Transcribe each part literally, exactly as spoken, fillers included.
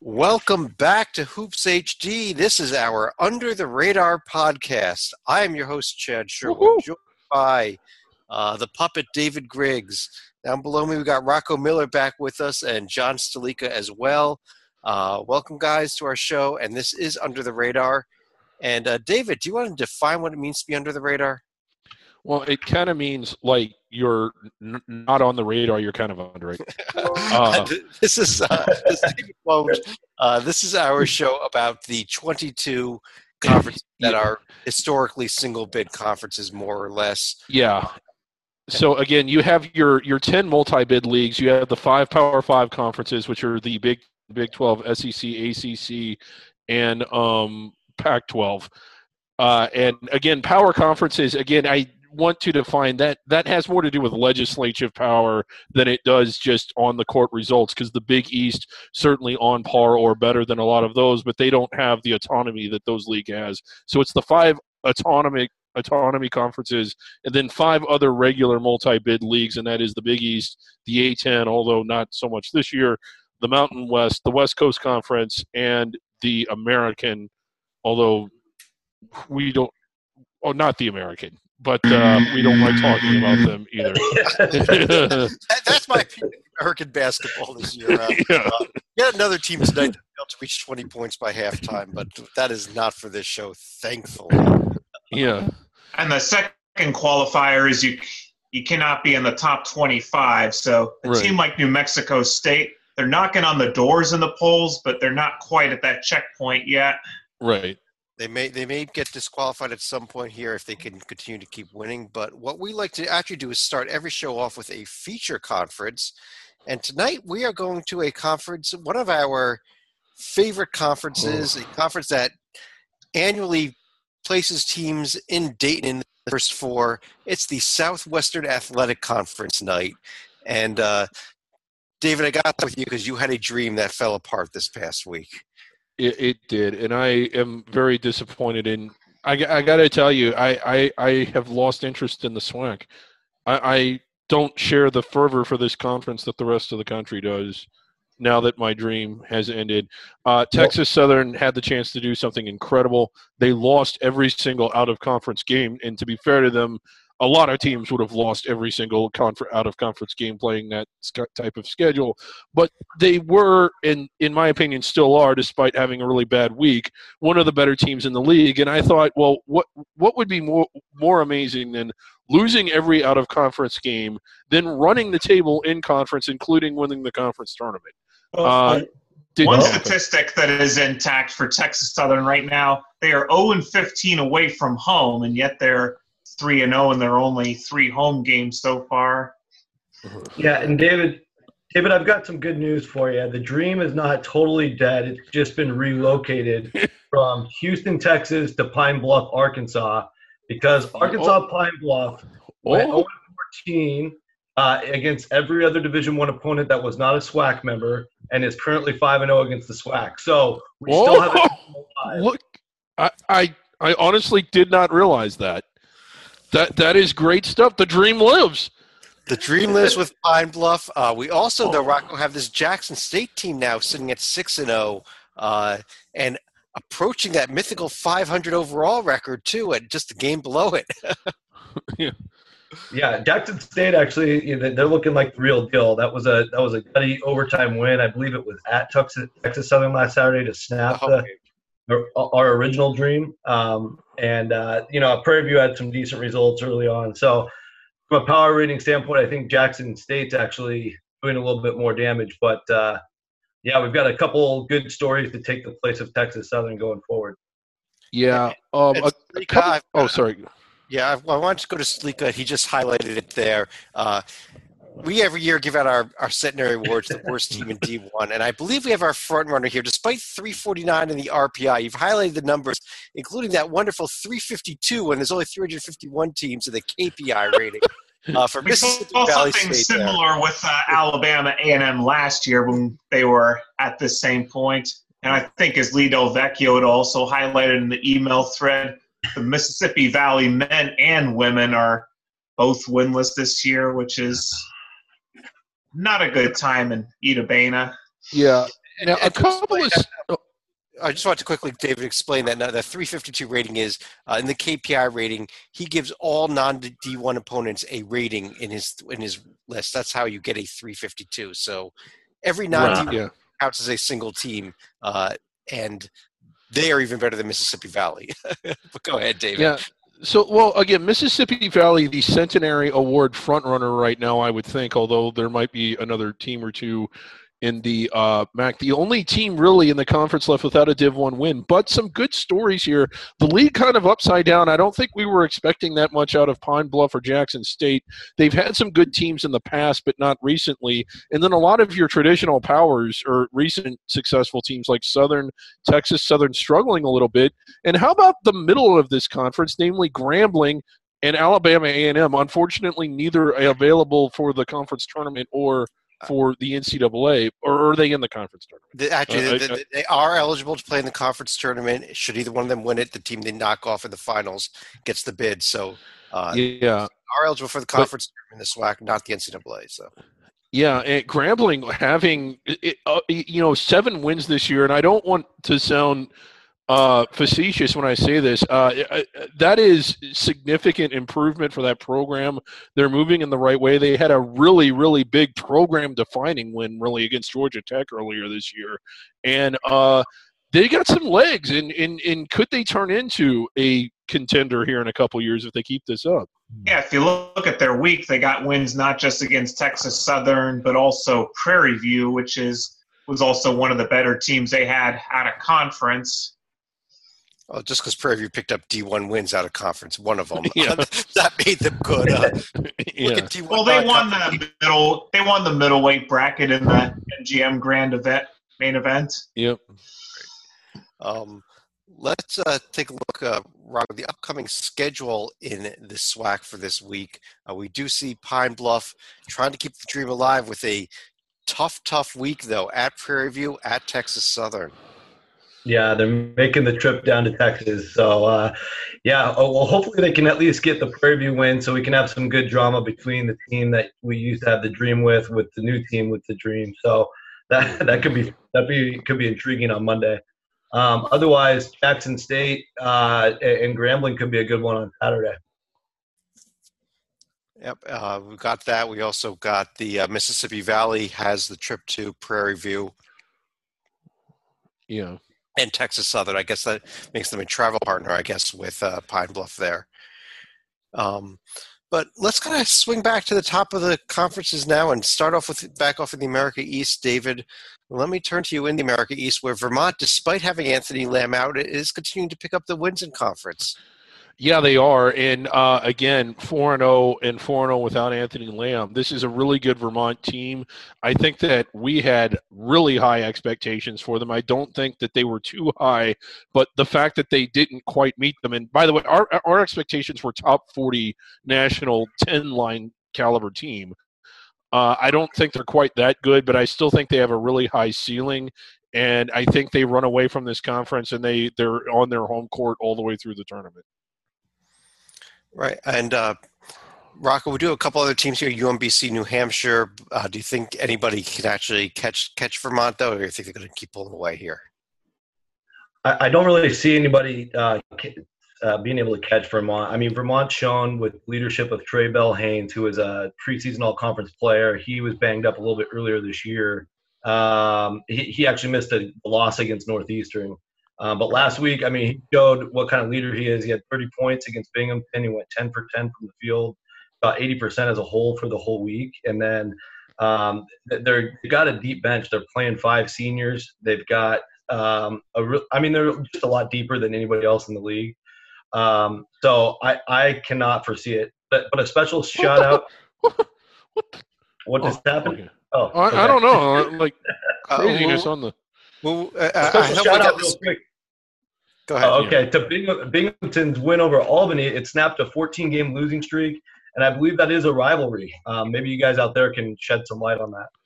Welcome back to Hoops H D. This is our Under the Radar podcast. I am your host, Chad Sherwood, joined by uh, the puppet David Griggs. Down below me, we got Rocco Miller back with us and John Stalika as well. Uh, welcome, guys, to our show, and this is Under the Radar. And uh, David, do you want to define what it means to be under the radar? Well, it kind of means like you're n- not on the radar. You're kind of under it. Uh, this is uh, this, is uh, this is our show about the twenty-two conferences that yeah. are historically single bid conferences, more or less. Yeah. So again, you have your your ten multi-bid leagues. You have the five Power Five conferences, which are the Big Big twelve, S E C, A C C, and um, Pac twelve. Uh, and again, power conferences. Again, I want to define that that has more to do with legislative power than it does just on the court results, because the Big East certainly on par or better than a lot of those, but they don't have the autonomy that those league has. So it's the five autonomic autonomy conferences and then five other regular multi-bid leagues, and that is the Big East, the A ten, although not so much this year, the Mountain West, the West Coast Conference, and the American, although we don't – oh, not the American. But uh, we don't like talking about them either. that, that's my opinion of American basketball this year. Uh, yeah. uh, yet another team tonight that failed to reach twenty points by halftime, but that is not for this show, thankfully. Yeah. And the second qualifier is you you cannot be in the top twenty-five. So a right. team like New Mexico State, they're knocking on the doors in the polls, but they're not quite at that checkpoint yet. Right. They may they may get disqualified at some point here if they can continue to keep winning. But what we like to actually do is start every show off with a feature conference. And tonight we are going to a conference, one of our favorite conferences, oh. a conference that annually places teams in Dayton in the first four. It's the Southwestern Athletic Conference night. And uh, David, I got with you because you had a dream that fell apart this past week. It, it did, and I am very disappointed in. I, I got to tell you, I, I, I have lost interest in the SWAC. I, I don't share the fervor for this conference that the rest of the country does. Now that my dream has ended, uh, Texas Southern had the chance to do something incredible. They lost every single out-of-conference game, and to be fair to them, a lot of teams would have lost every single confer- out-of-conference game playing that type of schedule. But they were, in in my opinion, still are, despite having a really bad week, one of the better teams in the league. And I thought, well, what what would be more more amazing than losing every out-of-conference game, then running the table in conference, including winning the conference tournament? Well, uh, one statistic that is intact for Texas Southern right now, they are oh and fifteen away from home, and yet they're three and oh, and there are only three home games so far. Yeah, and David, David, I've got some good news for you. The dream is not totally dead. It's just been relocated from Houston, Texas to Pine Bluff, Arkansas, because Arkansas oh. Pine Bluff went oh and fourteen uh, against every other Division One opponent that was not a SWAC member, and is currently five and oh against the SWAC. So we oh. still have a Look, I, I I honestly did not realize that. That that is great stuff. The dream lives. The dream lives with Pine Bluff. Uh, we also, though, Rocco, have this Jackson State team now sitting at six and zero, uh, and approaching that mythical five hundred overall record too, and just the game below it. yeah, yeah. Jackson State actually, you know, they're looking like the real deal. That was a that was a gutty overtime win. I believe it was at Texas, Texas Southern last Saturday to snap oh, the. Okay. Our, our original dream, um, and uh, you know, Prairie View had some decent results early on. So, from a power rating standpoint, I think Jackson State's actually doing a little bit more damage. But uh, yeah, we've got a couple good stories to take the place of Texas Southern going forward. Yeah. Um, a, a couple, oh, sorry. Yeah, I, I wanted to go to Stalika. He just highlighted it there. Uh, We every year give out our, our centenary awards, the worst team in D one, and I believe we have our front runner here. Despite three forty-nine in the R P I, you've highlighted the numbers, including that wonderful three fifty-two when there's only three hundred fifty-one teams in the K P I rating. Uh, for we Mississippi saw Valley something State similar there. with uh, Alabama A and M last year when they were at the same point. And I think, as Lee Del Vecchio had also highlighted in the email thread, the Mississippi Valley men and women are both winless this year, which is not a good time in Itta Bena. Yeah, And, now, a and to couple explain of. that, Oh, I just want to quickly, David, explain that now the three fifty-two rating is uh, in the K P I rating. He gives all non-D one opponents a rating in his in his list. That's how you get a three fifty-two. So every non-D one right, yeah. counts as a single team, uh, and they are even better than Mississippi Valley. But go ahead, David. Yeah. So, well, again, Mississippi Valley, the Centenary Award frontrunner right now, I would think, although there might be another team or two in the uh, M A C. The only team really in the conference left without a Div one win, but some good stories here. The league kind of upside down. I don't think we were expecting that much out of Pine Bluff or Jackson State. They've had some good teams in the past, but not recently. And then a lot of your traditional powers or recent successful teams like Southern, Texas Southern struggling a little bit. And how about the middle of this conference, namely Grambling and Alabama A and M? Unfortunately, neither available for the conference tournament or for the N C double A, or are they in the conference tournament? The, actually, uh, the, I, the, they are eligible to play in the conference tournament. Should either one of them win it, the team they knock off in the finals gets the bid. So, uh, yeah, are eligible for the conference but, tournament, the SWAC, not the N C double A. So, yeah, and Grambling having it, uh, you know seven wins this year, and I don't want to sound uh, facetious when I say this. Uh, that is significant improvement for that program. They're moving in the right way. They had a really, really big program-defining win, really, against Georgia Tech earlier this year, and uh, they got some legs. And, and and could they turn into a contender here in a couple years if they keep this up? Yeah, if you look at their week, they got wins not just against Texas Southern, but also Prairie View, which is was also one of the better teams they had at a conference. Oh, just because Prairie View picked up D one wins out of conference, one of them, yeah. that made them good. Uh, yeah. look at D one, well, they uh, won the middle. They won the middleweight bracket in the N G M Grand event main event. Yep. Um, let's uh, take a look, uh, Rob, at the upcoming schedule in the SWAC for this week. Uh, we do see Pine Bluff trying to keep the dream alive with a tough, tough week, though, at Prairie View, at Texas Southern. Yeah, they're making the trip down to Texas. So, uh, yeah, oh, well, hopefully they can at least get the Prairie View win so we can have some good drama between the team that we used to have the dream with with the new team with the dream. So that that could be that be could be intriguing on Monday. Um, otherwise, Jackson State uh, and Grambling could be a good one on Saturday. Yep, uh, we got that. We also got the uh, Mississippi Valley has the trip to Prairie View. Yeah. And Texas Southern. I guess that makes them a travel partner, I guess, with uh, Pine Bluff there. Um, but let's kind of swing back to the top of the conferences now and start off with back off in the America East, David. Let me turn to you in the America East, where Vermont, despite having Anthony Lamb out, is continuing to pick up the wins in conference. Yeah, they are. And, uh, again, four and oh and four and oh without Anthony Lamb. This is a really good Vermont team. I think that we had really high expectations for them. I don't think that they were too high, but the fact that they didn't quite meet them. And, by the way, our, our expectations were top forty national ten-line caliber team. Uh, I don't think they're quite that good, but I still think they have a really high ceiling. And I think they run away from this conference, and they, they're on their home court all the way through the tournament. Right. And, uh, Rocco, we do have a couple other teams here, U M B C, New Hampshire. Uh, do you think anybody can actually catch catch Vermont, though, or do you think they're going to keep pulling away here? I, I don't really see anybody uh, uh, being able to catch Vermont. I mean, Vermont's shown with leadership of Trey Bell Haynes, who is a preseason all-conference player. He was banged up a little bit earlier this year. Um, he, he actually missed a loss against Northeastern. Um, but last week, I mean, he showed what kind of leader he is. He had thirty points against Binghamton. He went ten for ten from the field, about eighty percent as a whole for the whole week. And then um, they're, they've got a deep bench. They're playing five seniors. They've got um, a real, I mean, they're just a lot deeper than anybody else in the league. Um, so I, I cannot foresee it. But, but a special shout out. What just oh, happened? Okay. Oh, I, okay. I don't know. Like Uh, craziness well, on the. well, uh, A I special hope shout we got out this. real quick. Go ahead. Oh, okay, to Bing- Binghamton's win over Albany, it snapped a fourteen-game losing streak, and I believe that is a rivalry. Um, maybe you guys out there can shed some light on that.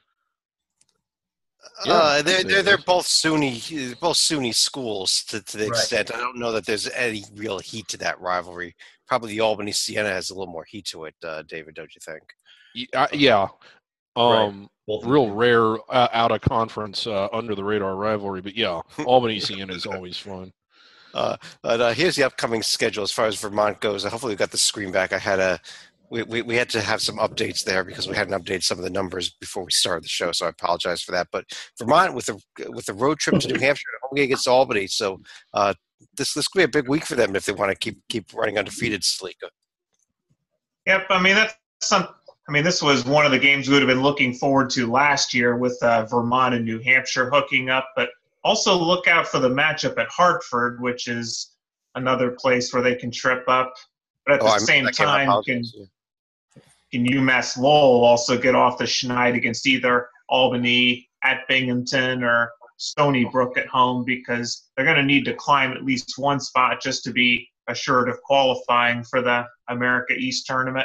Uh, they're, they're they're both SUNY both SUNY schools to, to the Right. extent. I don't know that there's any real heat to that rivalry. Probably the Albany Siena has a little more heat to it, uh, David, don't you think? Yeah, yeah. Um, right. Real rare uh, out of conference uh, under the radar rivalry, but yeah, Albany Siena is always fun. Uh, but uh, here's the upcoming schedule as far as Vermont goes. Hopefully, we got the screen back. I had a we, we we had to have some updates there because we hadn't updated some of the numbers before we started the show, so I apologize for that. But Vermont with the with the road trip to New Hampshire, home game against Albany, so uh, this this could be a big week for them if they want to keep keep running undefeated streak. Yep, I mean that's some. I mean, this was one of the games we would have been looking forward to last year with uh, Vermont and New Hampshire hooking up. But also look out for the matchup at Hartford, which is another place where they can trip up. But at oh, the I same mean, time, can, can UMass Lowell also get off the schneid against either Albany at Binghamton or Stony Brook at home, because they're going to need to climb at least one spot just to be assured of qualifying for the America East tournament.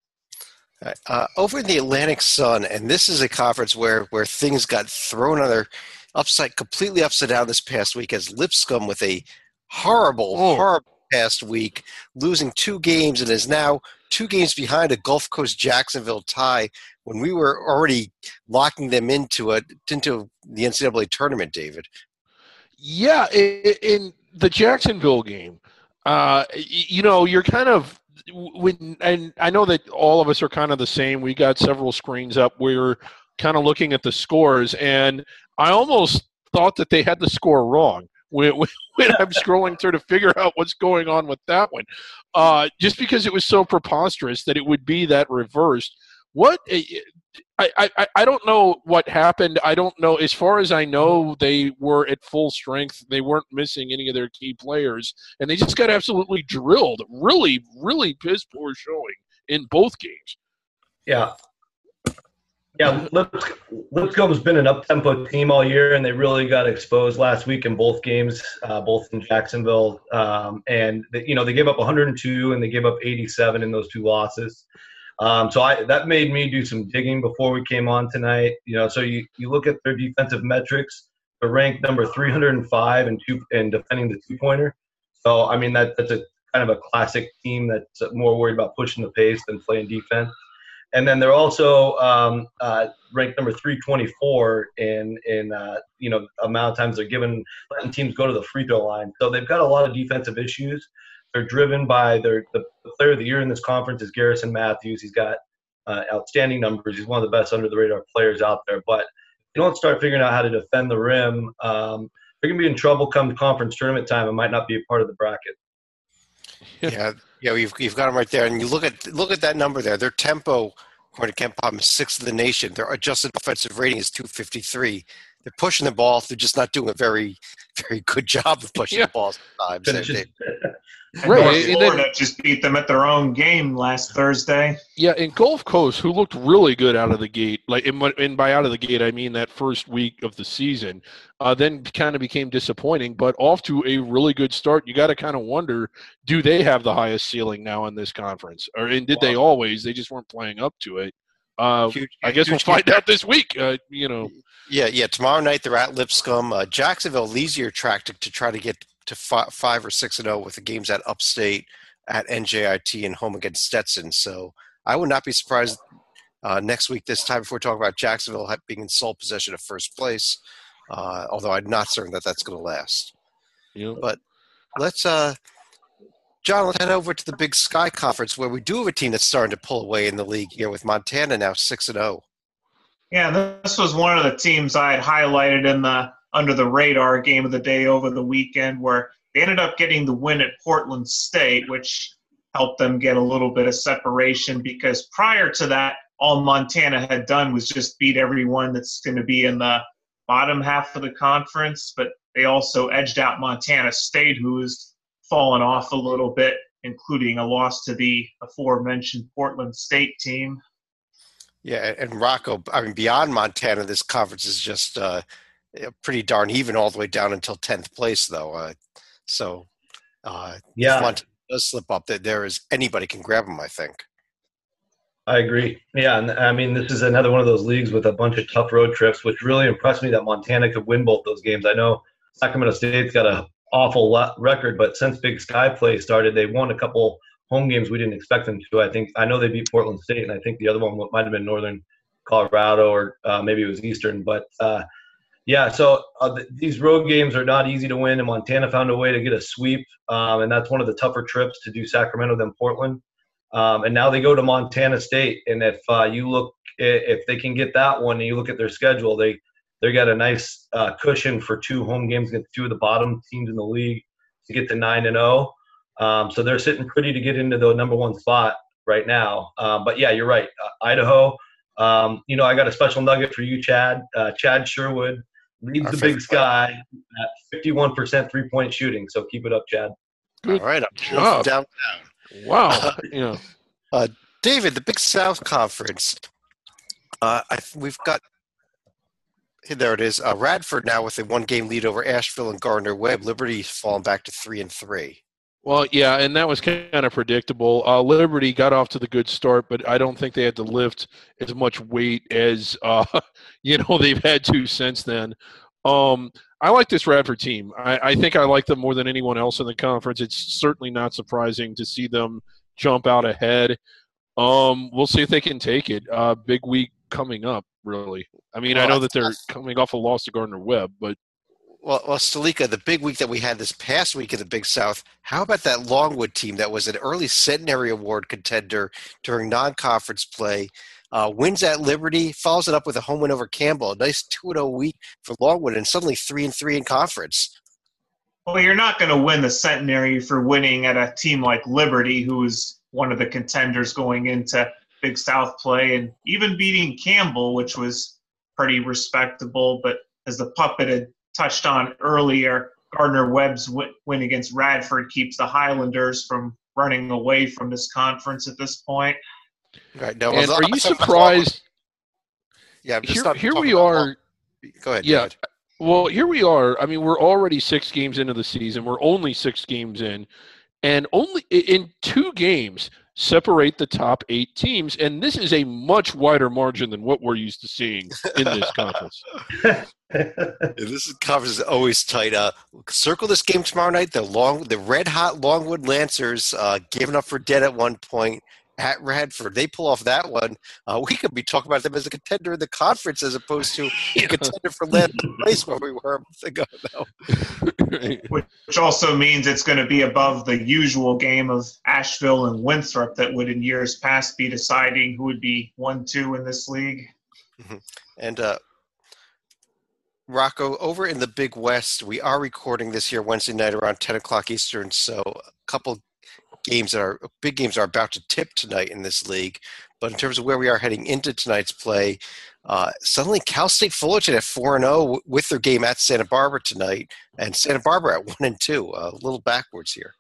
Uh, over in the Atlantic Sun, and this is a conference where, where things got thrown on their upside, completely upside down this past week, as Lipscomb with a horrible, oh. horrible past week, losing two games and is now two games behind a Gulf Coast Jacksonville tie when we were already locking them into a into the N C double A tournament, David. Yeah, in, in the Jacksonville game, uh, you know, you're kind of when, and I know that all of us are kind of the same. We got several screens up. We're kind of looking at the scores, and I almost thought that they had the score wrong when, when I'm scrolling through to figure out what's going on with that one, uh, just because it was so preposterous that it would be that reversed. What I, I, I don't know what happened. I don't know. As far as I know, they were at full strength. They weren't missing any of their key players, and they just got absolutely drilled. Really, really piss poor showing in both games. Yeah. Yeah, Lipscomb's been an up-tempo team all year, and they really got exposed last week in both games, uh, both in Jacksonville. Um, and, they, you know, they gave up one hundred two and they gave up eighty-seven in those two losses. Um, so I, that made me do some digging before we came on tonight. You know, so you, you look at their defensive metrics, they're ranked number three hundred five in, two, in defending the two-pointer. So, I mean, that that's a kind of a classic team that's more worried about pushing the pace than playing defense. And then they're also um, uh, ranked number three twenty-four in, in uh, you know, amount of times they're given, letting teams go to the free throw line. So they've got a lot of defensive issues. They're driven by their the, the player of the year in this conference is Garrison Matthews. He's got uh, outstanding numbers. He's one of the best under-the-radar players out there. But if you don't start figuring out how to defend the rim, um, they're going to be in trouble come conference tournament time and might not be a part of the bracket. Yeah, yeah, you've you've got them right there, and you look at look at that number there. Their tempo, according to Ken Pom, is sixth in the nation. Their adjusted offensive rating is two fifty-three. They're pushing the ball. They're just not doing a very, very good job of pushing yeah. the ball sometimes. Just, and right, North and Florida then, just beat them at their own game last Thursday. Yeah, and Gulf Coast, who looked really good out of the gate, like and, and by out of the gate I mean that first week of the season, uh, then kind of became disappointing. But off to a really good start. You got to kind of wonder, do they have the highest ceiling now in this conference, or and did wow. they always? They just weren't playing up to it. Uh, huge, I guess we'll find game. out this week. Uh, you know. Yeah, yeah. Tomorrow night they're at Lipscomb. Uh, Jacksonville, easier track to, to try to get to five, five or six and zero with the games at Upstate, at N J I T, and home against Stetson. So I would not be surprised uh, next week this time if we're talking about Jacksonville being in sole possession of first place. Uh, although I'm not certain that that's going to last. Yep. But let's, uh, John, let's head over to the Big Sky Conference where we do have a team that's starting to pull away in the league here with Montana now six and zero. Yeah, this was one of the teams I had highlighted in the under the radar game of the day over the weekend, where they ended up getting the win at Portland State, which helped them get a little bit of separation, because prior to that, all Montana had done was just beat everyone that's going to be in the bottom half of the conference. But they also edged out Montana State, who has fallen off a little bit, including a loss to the aforementioned Portland State team. Yeah, and Rocco, I mean, beyond Montana, this conference is just uh, pretty darn even all the way down until tenth place, though. Uh, so, uh, yeah. if Montana does slip up, that there is anybody can grab them, I think. I agree. Yeah, and I mean, this is another one of those leagues with a bunch of tough road trips, which really impressed me that Montana could win both those games. I know Sacramento State's got an awful lot record, but since Big Sky play started, they won a couple home games we didn't expect them to. I think I know they beat Portland State, and I think the other one might have been Northern Colorado, or uh, maybe it was Eastern. But, uh, yeah, so uh, th- these road games are not easy to win, and Montana found a way to get a sweep, um, and that's one of the tougher trips to do Sacramento than Portland. Um, and now they go to Montana State, and if uh, you look – if they can get that one and you look at their schedule, they they got a nice uh, cushion for two home games against two of the bottom teams in the league to get to nine and oh. Um, so they're sitting pretty to get into the number one spot right now. Um, but, yeah, you're right. Uh, Idaho, um, you know, I got a special nugget for you, Chad. Uh, Chad Sherwood leads Our the Big favorite Sky at fifty-one percent three-point shooting. So keep it up, Chad. Good All right, I'm job. down. Wow. Yeah. Uh, David, the Big South Conference. Uh, I, we've got there it is. Uh, Radford now with a one-game lead over Asheville and Gardner Webb. Liberty's fallen back to three and three. Well, yeah, and that was kind of predictable. Uh, Liberty got off to the good start, but I don't think they had to lift as much weight as uh, you know they've had to since then. Um, I like this Radford team. I, I think I like them more than anyone else in the conference. It's certainly not surprising to see them jump out ahead. Um, we'll see if they can take it. Uh, big week coming up, really. I mean, well, I know that they're coming off a loss to Gardner Webb, but well, well, Stalika, the big week that we had this past week in the Big South, how about that Longwood team that was an early Centenary Award contender during non-conference play? Uh, wins at Liberty, follows it up with a home win over Campbell. A nice two and oh week for Longwood, and suddenly three and three in conference. Well, you're not going to win the Centenary for winning at a team like Liberty, who is one of the contenders going into Big South play, and even beating Campbell, which was pretty respectable. But as the puppet had touched on earlier, Gardner Webb's win against Radford keeps the Highlanders from running away from this conference at this point. Right. Now, and are you surprised? Yeah, here, here we are. Go ahead. Yeah. Go ahead. Well, here we are. I mean, we're already six games into the season. We're only six games in, and only in two games separate the top eight teams. And this is a much wider margin than what we're used to seeing in this conference. This conference is always tight. Uh, circle this game tomorrow night. The long, the red hot Longwood Lancers, uh, given up for dead at one point at Radford. They pull off that one. Uh, we could be talking about them as a contender in the conference as opposed to a contender for last place where we were a month ago. No. Which also means it's going to be above the usual game of Asheville and Winthrop that would in years past be deciding who would be one two in this league. Mm-hmm. And uh, Rocco, over in the Big West, we are recording this here Wednesday night around ten o'clock Eastern, so a couple games that are big games are about to tip tonight in this league. But in terms of where we are heading into tonight's play, uh, suddenly Cal State Fullerton at four and zero with their game at Santa Barbara tonight, and Santa Barbara at one and two, a little backwards here.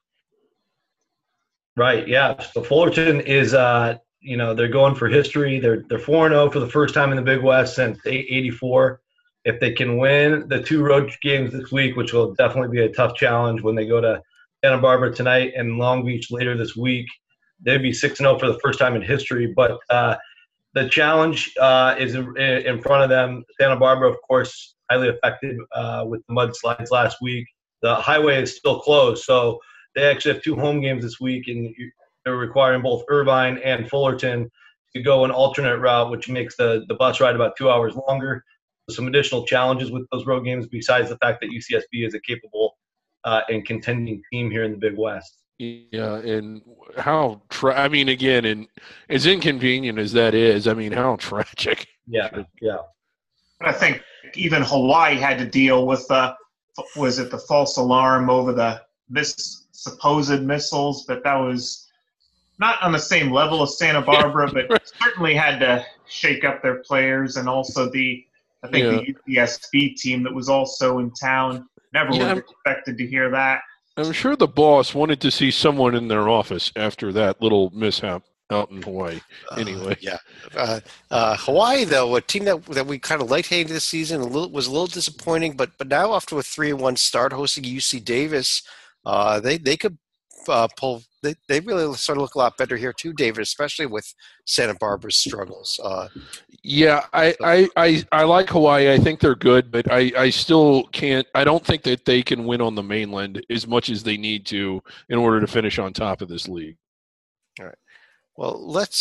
Right. Yeah. So Fullerton is, uh, you know, they're going for history. They're they're four and zero for the first time in the Big West since eighty-four. If they can win the two road games this week, which will definitely be a tough challenge when they go to Santa Barbara tonight and Long Beach later this week, they'd be six and zero for the first time in history. But uh, the challenge uh, is in front of them. Santa Barbara, of course, highly affected uh, with the mudslides last week. The highway is still closed, so they actually have two home games this week, and they're requiring both Irvine and Fullerton to go an alternate route, which makes the, the bus ride about two hours longer. Some additional challenges with those road games besides the fact that U C S B is a capable uh, and contending team here in the Big West. Yeah, and how tra- – I mean, again, and as inconvenient as that is, I mean, how tragic. Yeah, yeah. I think even Hawaii had to deal with the – was it the false alarm over the mis- supposed missiles, but that was not on the same level as Santa Barbara, but right. Certainly had to shake up their players, and also the – I think yeah. the U C S B team that was also in town. Never yeah, would have expected to hear that. I'm sure the boss wanted to see someone in their office after that little mishap out in Hawaii. Anyway, uh, yeah, uh, uh, Hawaii though, a team that that we kind of liked heading this season, a little was a little disappointing, but but now off to a three and one start, hosting U C Davis. Uh, they they could uh, pull. They they really sort of look a lot better here too, David, especially with Santa Barbara's struggles. Uh, yeah, I, I, I, I like Hawaii. I think they're good, but I, I still can't – I don't think that they can win on the mainland as much as they need to in order to finish on top of this league. All right. Well, let's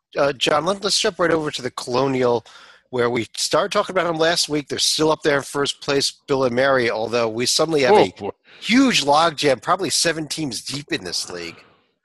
uh, John, let, let's jump right over to the Colonial, where we started talking about them last week. They're still up there in first place, Bill and Mary, although we suddenly have Oh, a boy. huge logjam, probably seven teams deep in this league.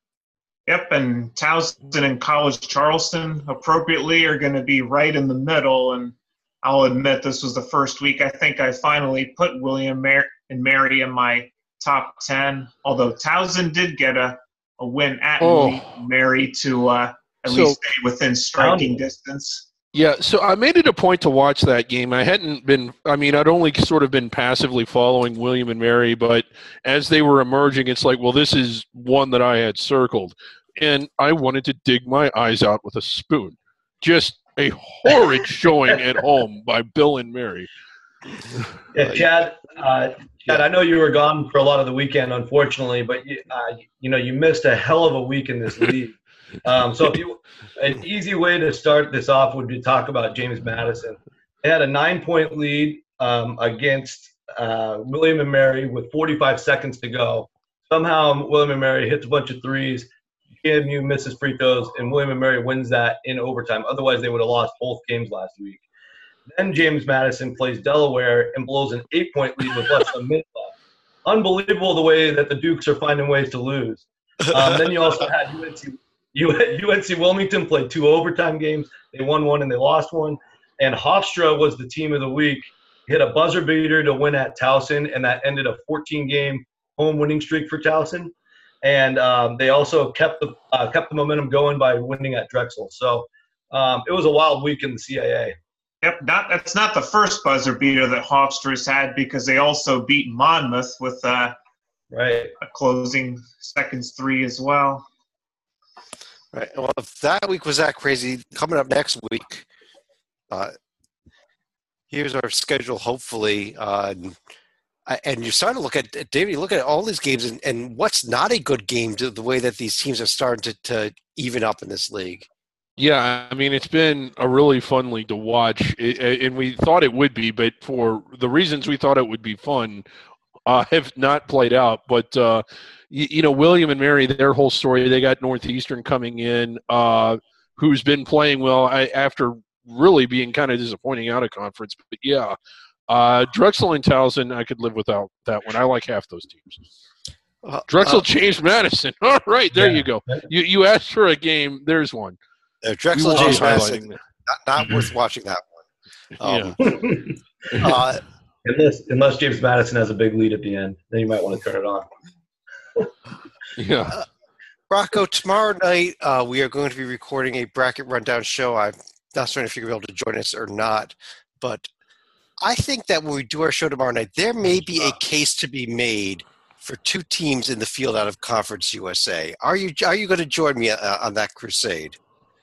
Yep, and Towson and College Charleston appropriately are going to be right in the middle. And I'll admit this was the first week I think I finally put William Mar- and Mary in my top ten, although Towson did get a, a win at Oh. William Mary to uh, at So- least stay within striking distance. Yeah, so I made it a point to watch that game. I hadn't been, I mean, I'd only sort of been passively following William and Mary, but as they were emerging, it's like, well, this is one that I had circled. And I wanted to dig my eyes out with a spoon. Just a horrid showing at home by Bill and Mary. Yeah, Chad, uh, Chad, I know you were gone for a lot of the weekend, unfortunately, but you, uh, you know, you missed a hell of a week in this league. Um, so if you, an easy way to start this off would be to talk about James Madison. They had a nine-point lead um, against uh, William and Mary with forty-five seconds to go. Somehow William and Mary hits a bunch of threes, G M U misses free throws, and William and Mary wins that in overtime. Otherwise, they would have lost both games last week. Then James Madison plays Delaware and blows an eight-point lead with less than a minute left. Unbelievable the way that the Dukes are finding ways to lose. Um, then you also had U N C. U N C Wilmington played two overtime games. They won one and they lost one. And Hofstra was the team of the week. Hit a buzzer beater to win at Towson, and that ended a fourteen-game home winning streak for Towson. And um, they also kept the uh, kept the momentum going by winning at Drexel. So um, it was a wild week in the C A A. Yep, not, that's not the first buzzer beater that Hofstra's had, because they also beat Monmouth with uh, Right. a closing seconds three as well. Right. Well, if that week was that crazy, coming up next week, uh, here's our schedule, hopefully. Uh, and you're starting to look at, David, you look at all these games, and, and what's not a good game to the way that these teams are starting to, to even up in this league. Yeah, I mean, it's been a really fun league to watch, it, and we thought it would be, but for the reasons we thought it would be fun, uh, have not played out. But, uh, you, you know, William and Mary, their whole story, they got Northeastern coming in, uh, who's been playing well I, after really being kind of disappointing out of conference. But, yeah, uh, Drexel and Towson, I could live without that one. I like half those teams. Uh, Drexel uh, changed Madison. All right, there Yeah. you go. You you asked for a game. There's one. uh, Drexel We James love Madison, highlighting that. not, not worth watching that one. Yeah. Um, uh, unless unless James Madison has a big lead at the end, then you might want to turn it on. Yeah. Rocco, tomorrow night uh, we are going to be recording a bracket rundown show. I'm not certain if you're going to be able to join us or not, but I think that when we do our show tomorrow night, there may be a case to be made for two teams in the field out of Conference U S A. Are you are you going to join me uh, on that crusade?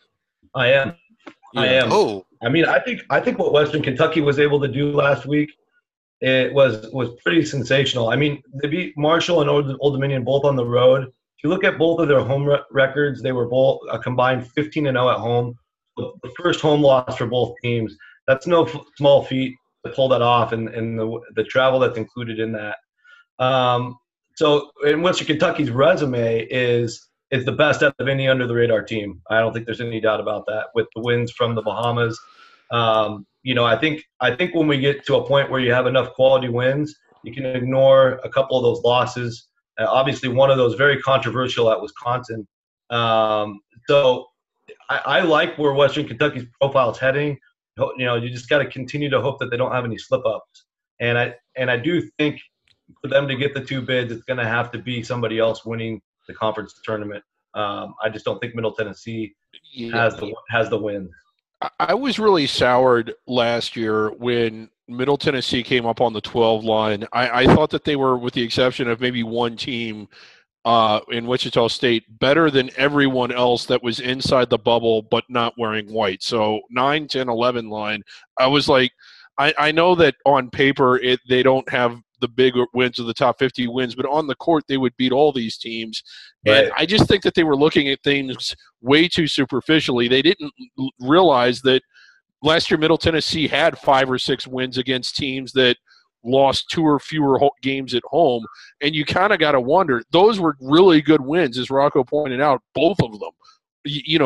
I am. I Yeah. am. Oh, I mean, I think I think what Western Kentucky was able to do last week, it was was pretty sensational. I mean, they beat Marshall and Old, Old Dominion both on the road. If you look at both of their home re- records, they were both a combined fifteen and oh at home. The first home loss for both teams. That's no f- small feat to pull that off, and, and the the travel that's included in that. Um, so, in Western Kentucky's resume is is the best out of any under the radar team. I don't think there's any doubt about that. With the wins from the Bahamas, um, you know, I think I think when we get to a point where you have enough quality wins, you can ignore a couple of those losses. Uh, obviously, one of those very controversial at Wisconsin. Um, so, I, I like where Western Kentucky's profile is heading. You know, you just got to continue to hope that they don't have any slip ups. And I and I do think for them to get the two bids, it's going to have to be somebody else winning the conference tournament. Um, I just don't think Middle Tennessee Yeah. has the has the win. I- I was really soured last year when Middle Tennessee came up on the twelve line. I, I thought that they were, with the exception of maybe one team uh, in Wichita State, better than everyone else that was inside the bubble but not wearing white. So nine, ten, eleven line, I was like, I, I know that on paper it, they don't have the big wins of the top fifty wins, but on the court they would beat all these teams. And Right. I just think that they were looking at things way too superficially. They didn't l- realize that last year Middle Tennessee had five or six wins against teams that lost two or fewer ho- games at home, and you kind of got to wonder. Those were really good wins, as Rocco pointed out, both of them. Y- you know,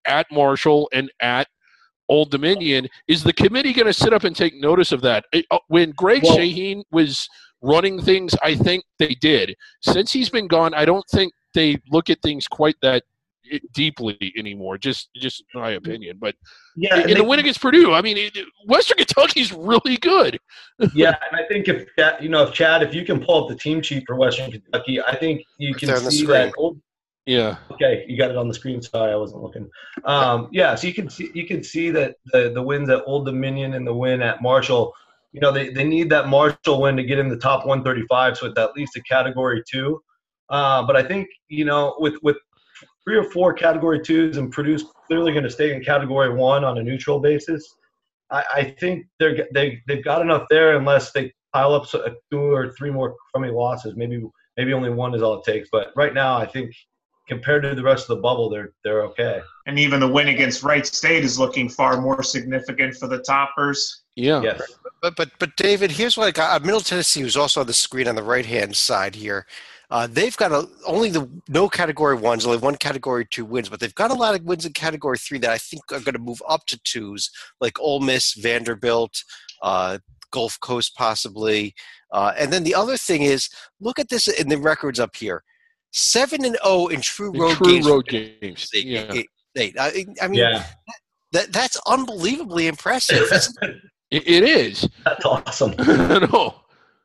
at Marshall and at Old Dominion. Is the committee going to sit up and take notice of that? When Greg well, Shaheen was running things, I think they did. Since he's been gone, I don't think they look at things quite that deeply anymore. Just, just my opinion. But yeah, in they, the win against Purdue, I mean, it, Western Kentucky's really good. Yeah, and I think if you know, if Chad, if you can pull up the team sheet for Western Kentucky, I think you can see that. Old, yeah. Okay, you got it on the screen. Sorry, I wasn't looking. Um, yeah, so you can see you can see that the the wins at Old Dominion and the win at Marshall. You know, they, they need that Marshall win to get in the top one thirty-five, so it's at least a Category two. Uh, but I think, you know, with, with three or four Category twos and Purdue's clearly going to stay in Category one on a neutral basis, I, I think they're they they've got enough there unless they pile up two or three more crummy losses. Maybe maybe only one is all it takes. But right now, I think compared to the rest of the bubble, they're they're okay. And even the win against Wright State is looking far more significant for the Toppers. Yeah. Yes. But but but David, here's what I got. Middle Tennessee, who's also on the screen on the right hand side here. Uh, they've got a, only the no Category ones, only one Category two wins, but they've got a lot of wins in Category three that I think are going to move up to twos, like Ole Miss, Vanderbilt, uh, Gulf Coast possibly. Uh, and then the other thing is, look at this in the records up here. Seven and zero in true road in true games. road games. Eight, yeah. eight, eight. I, I mean, yeah. that that's unbelievably impressive. it, it is. That's awesome. no.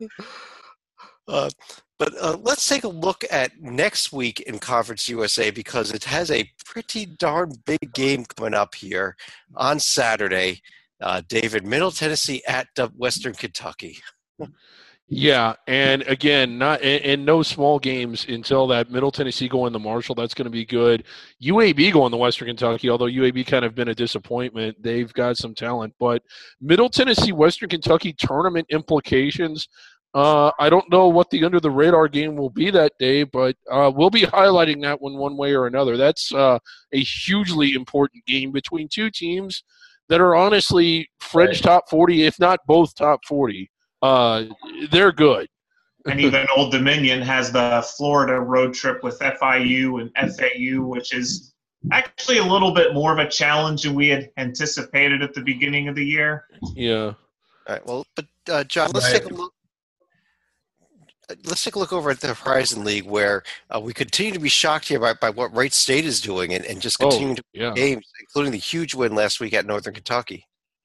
Uh, but uh, let's take a look at next week in Conference U S A because it has a pretty darn big game coming up here on Saturday. Uh, David, Middle Tennessee at Western Kentucky. Yeah, and again, not and, and no small games until that Middle Tennessee going to Marshall. That's going to be good. U A B going to Western Kentucky, although U A B kind of been a disappointment. They've got some talent, but Middle Tennessee, Western Kentucky tournament implications. Uh, I don't know what the under the radar game will be that day, but uh, we'll be highlighting that one one way or another. That's uh, a hugely important game between two teams that are honestly fringe right. top forty, if not both top forty. Uh, they're good. And even Old Dominion has the Florida road trip with F I U and F A U, which is actually a little bit more of a challenge than we had anticipated at the beginning of the year. Yeah. All right. Well, but uh, John, let's right. take a look. Let's take a look over at the Horizon League, where uh, we continue to be shocked here by, by what Wright State is doing, and, and just continuing oh, to yeah. win games, including the huge win last week at Northern Kentucky.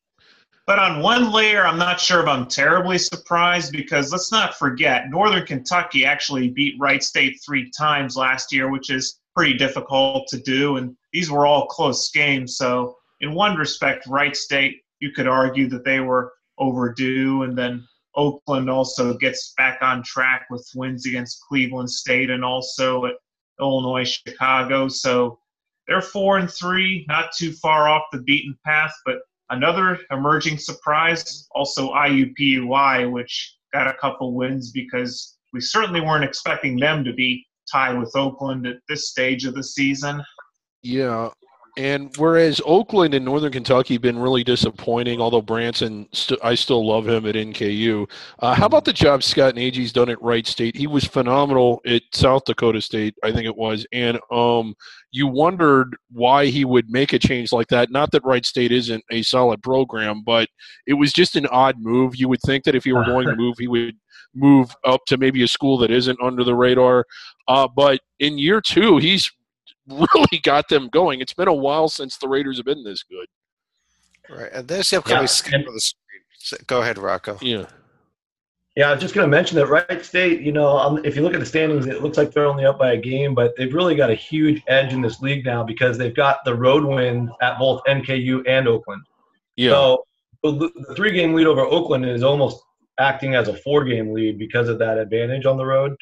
But on one layer, I'm not sure if I'm terribly surprised because let's not forget, Northern Kentucky actually beat Wright State three times last year, which is pretty difficult to do, and these were all close games. So in one respect, Wright State, you could argue that they were overdue, and then Oakland also gets back on track with wins against Cleveland State and also at Illinois, Chicago. So they're four and three, not too far off the beaten path. But another emerging surprise, also I U P U I, which got a couple wins because we certainly weren't expecting them to be tied with Oakland at this stage of the season. Yeah. And whereas Oakland and Northern Kentucky have been really disappointing, although Branson, st- I still love him at N K U. Uh, how about the job Scott Nagy's done at Wright State? He was phenomenal at South Dakota State, I think it was. And um, you wondered why he would make a change like that. Not that Wright State isn't a solid program, but it was just an odd move. You would think that if he were going to move, he would move up to maybe a school that isn't under the radar. Uh, but in year two, he's really got them going. It's been a while since the Raiders have been this good. Right, and there's the upcoming Yeah. schedule on the screen. Go ahead, Rocco. Yeah. Yeah, I was just going to mention that Wright State, you know, um, if you look at the standings, it looks like they're only up by a game, but they've really got a huge edge in this league now because they've got the road win at both N K U and Oakland. Yeah. So the the three-game lead over Oakland is almost acting as a four-game lead because of that advantage on the road.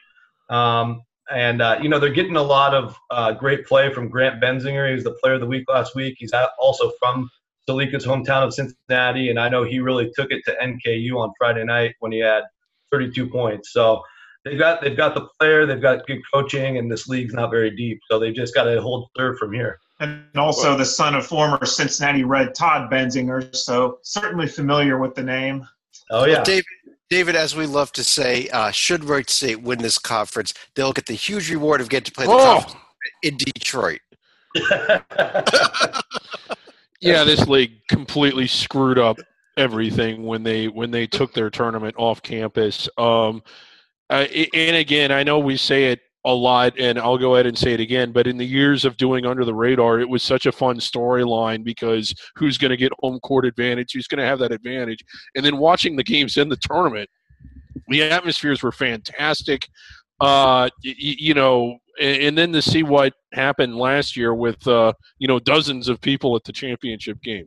Um, and, uh, you know, they're getting a lot of uh, great play from Grant Benzinger. He was the player of the week last week. He's also from Salika's hometown of Cincinnati, and I know he really took it to N K U on Friday night when he had thirty-two points. So they've got they've got the player, they've got good coaching, and this league's not very deep. So they just got to hold third from here. And also the son of former Cincinnati Red Todd Benzinger, so certainly familiar with the name. Oh, yeah. Well, David, David, as we love to say, uh, should Wright State win this conference, they'll get the huge reward of getting to play the Oh. conference in Detroit. Yeah, this league completely screwed up everything when they when they took their tournament off campus. Um, uh, and again, I know we say it a lot, and I'll go ahead and say it again, but in the years of doing Under the Radar, it was such a fun storyline because who's going to get home court advantage, who's going to have that advantage, and then watching the games in the tournament, the atmospheres were fantastic. Uh, y- you know, and, and then to see what happened last year with, uh, you know, dozens of people at the championship game.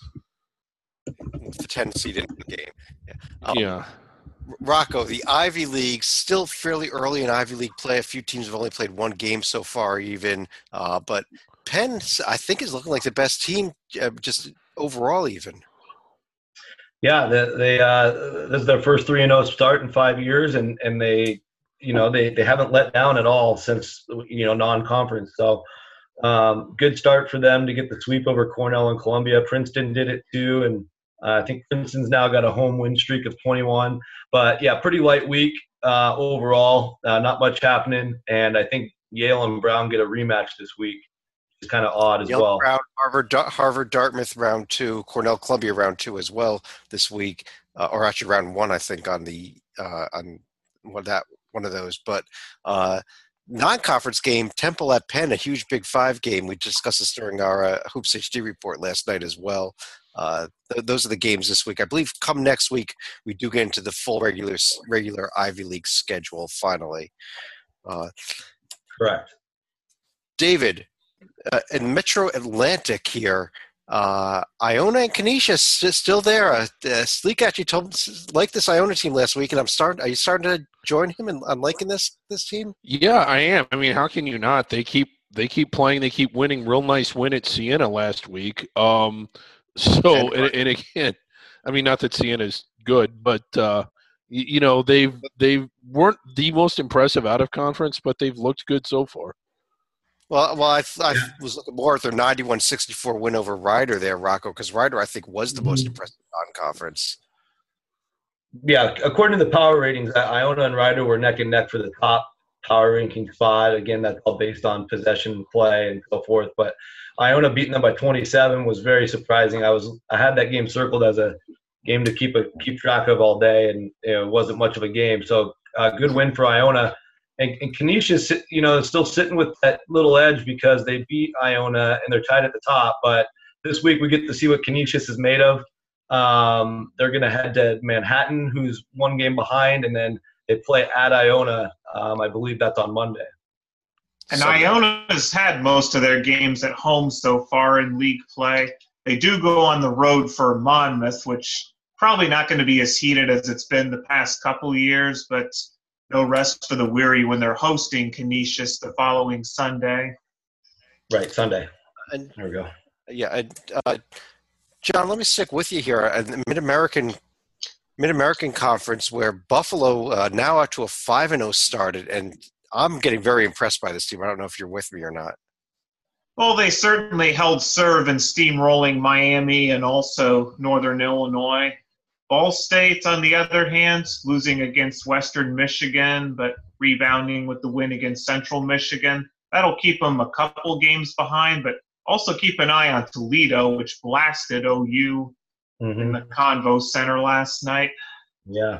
The ten seed in the game. Yeah. Um, yeah. Rocco, the Ivy League, still fairly early in Ivy League play. A few teams have only played one game so far even. Uh, but Penn, I think, is looking like the best team uh, just overall even. Yeah, they, they uh, this is their first three and oh start in five years, and, and they, you know, they, they haven't let down at all since, you know, non-conference. So um, good start for them to get the sweep over Cornell and Columbia. Princeton did it too, and Uh, I think Princeton's now got a home win streak of twenty-one. But, yeah, pretty light week uh, overall. Uh, not much happening. And I think Yale and Brown get a rematch this week. It's kind of odd as Yale, well. Brown, Harvard, Harvard, Dartmouth round two, Cornell, Columbia round two as well this week, uh, or actually round one, I think, on the uh, on one that one of those. But uh, non-conference game, Temple at Penn, a huge Big Five game. We discussed this during our uh, Hoops H D report last night as well. Uh, th- those are the games this week. I believe come next week we do get into the full regular regular Ivy League schedule finally. Uh, Correct. David, uh, in Metro Atlantic here, uh, Iona and Canisius st- still there. Uh, uh, Sleek actually told me like this Iona team last week, and I'm starting. Are you starting to join him and I'm liking this this team? Yeah, I am. I mean, how can you not? They keep they keep playing. They keep winning. Real nice win at Siena last week. Um, So, and, and again, I mean, not that Siena's good, but, uh, you, you know, they've, they weren't the most impressive out of conference, but they've looked good so far. Well, well, I, I was looking more at their ninety-one sixty-four win over Rider there, Rocco, because Rider, I think, was the most Mm-hmm. impressive non-conference. Yeah, according to the power ratings, Iona and Rider were neck and neck for the top power ranking spot. Again, that's all based on possession play and so forth, but Iona beating them by twenty-seven was very surprising. I was I had that game circled as a game to keep a keep track of all day, and you know, it wasn't much of a game. So uh, good win for Iona, and, and Canisius, you know, still sitting with that little edge because they beat Iona and they're tied at the top. But this week we get to see what Canisius is made of. Um, they're going to head to Manhattan, who's one game behind, and then they play at Iona. Um, I believe that's on Monday. And Iona's had most of their games at home so far in league play. They do go on the road for Monmouth, which probably not going to be as heated as it's been the past couple of years, but no rest for the weary when they're hosting Canisius the following Sunday. Right, Sunday. And, there we go. Yeah, and, uh, John, let me stick with you here. Uh, the Mid-American Mid-American Conference, where Buffalo uh, now up to a five and oh started, and I'm getting very impressed by this team. I don't know if you're with me or not. Well, they certainly held serve in steamrolling Miami and also Northern Illinois. Ball State, on the other hand, losing against Western Michigan, but rebounding with the win against Central Michigan. That'll keep them a couple games behind, but also keep an eye on Toledo, which blasted O U mm-hmm. in the Convo Center last night. Yeah.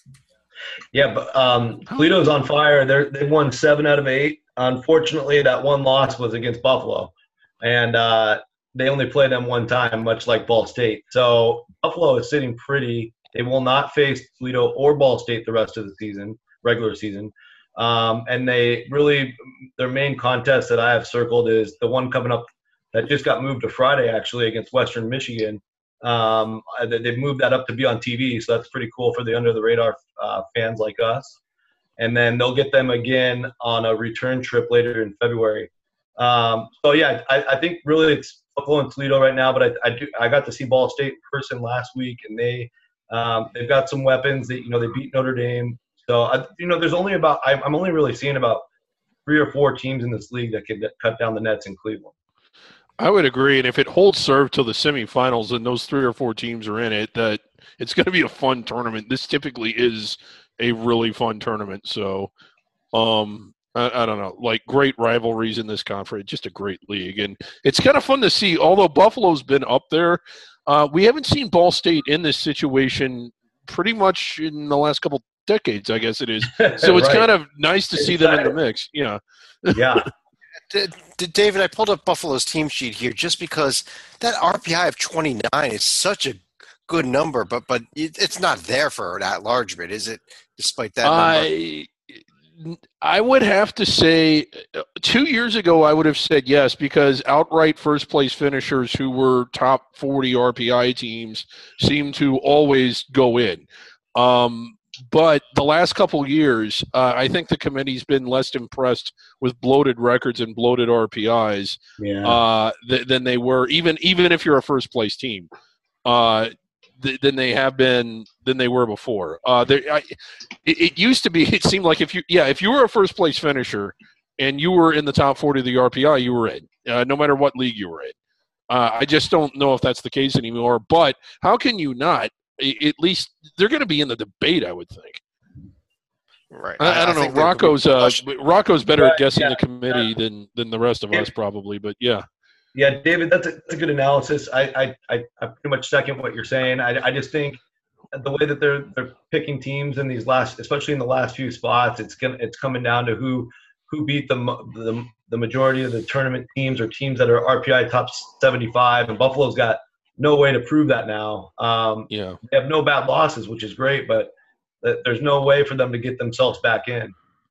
Yeah, but um, Toledo's on fire. They're, they've won seven out of eight. Unfortunately, that one loss was against Buffalo, and uh, they only played them one time, much like Ball State. So Buffalo is sitting pretty. They will not face Toledo or Ball State the rest of the season, regular season. Um, and they really – their main contest that I have circled is the one coming up that just got moved to Friday, actually, against Western Michigan. Um, they've moved that up to be on T V, so that's pretty cool for the under-the-radar uh, fans like us. And then they'll get them again on a return trip later in February. Um, so, yeah, I, I think really it's Buffalo and Toledo right now, but I, I, do, I got to see Ball State in person last week, and they, um, they've got some weapons. That, you know, they beat Notre Dame. So, I, you know, there's only about – I'm only really seeing about three or four teams in this league that can cut down the nets in Cleveland. I would agree, and if it holds serve till the semifinals and those three or four teams are in it, that it's going to be a fun tournament. This typically is a really fun tournament. So, um, I, I don't know, like great rivalries in this conference. Just a great league, and it's kind of fun to see. Although Buffalo's been up there, uh, we haven't seen Ball State in this situation pretty much in the last couple decades, I guess it is. So it's Right. kind of nice to see them in the mix. Yeah. Yeah. D- D- David, I pulled up Buffalo's team sheet here just because that R P I of twenty-nine is such a good number, but but it, it's not there for that large bit, is it? Despite that number. I I would have to say uh, two years ago I would have said yes, because outright first place finishers who were top forty R P I teams seem to always go in. Um, but the last couple years, uh, I think the committee's been less impressed with bloated records and bloated R P Is Yeah. uh, th- than they were, even even if you're a first place team. Uh, th- than they have been than they were before. Uh, there, I, it, it used to be. It seemed like if you, yeah, if you were a first place finisher and you were in the top forty of the R P I, you were in, uh, no matter what league you were in. Uh, I just don't know if that's the case anymore. But how can you not? I, at least they're going to be in the debate, I would think. Right. I, I, I don't think know. Rocco's uh, Rocco's better Yeah, at guessing yeah. the committee than than the rest of us probably. But yeah. Yeah, David, that's a, that's a good analysis. I, I, I, I pretty much second what you're saying. I, I just think the way that they're they're picking teams in these last, especially in the last few spots, it's gonna it's coming down to who who beat the the, the majority of the tournament teams or teams that are R P I top seventy-five, and Buffalo's got no way to prove that now. Um, Yeah. They have no bad losses, which is great, but th- there's no way for them to get themselves back in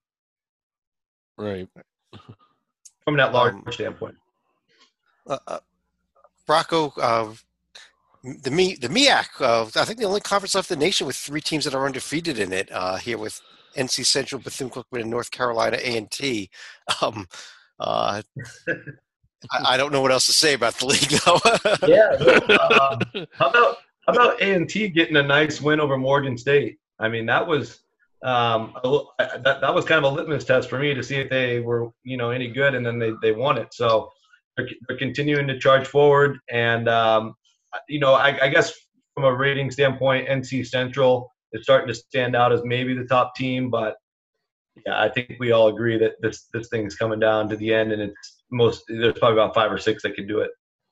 Right. from that large Um, standpoint. Uh, uh, Rocco, uh, the me the M I A C, uh, I think the only conference left in the nation with three teams that are undefeated in it. Uh, here with N C Central, Bethune-Cookman, and North Carolina A and T. Um, uh, I, I don't know what else to say about the league, though. Yeah. Well, um, how about how about A and T getting a nice win over Morgan State? I mean, that was um, a, little- that that was kind of a litmus test for me to see if they were you know any good, and then they, they won it. So they're, they're continuing to charge forward, and um, you know I, I guess from a rating standpoint, N C Central is starting to stand out as maybe the top team, but yeah, I think we all agree that this this thing is coming down to the end, and it's most there's probably about five or six that can do it.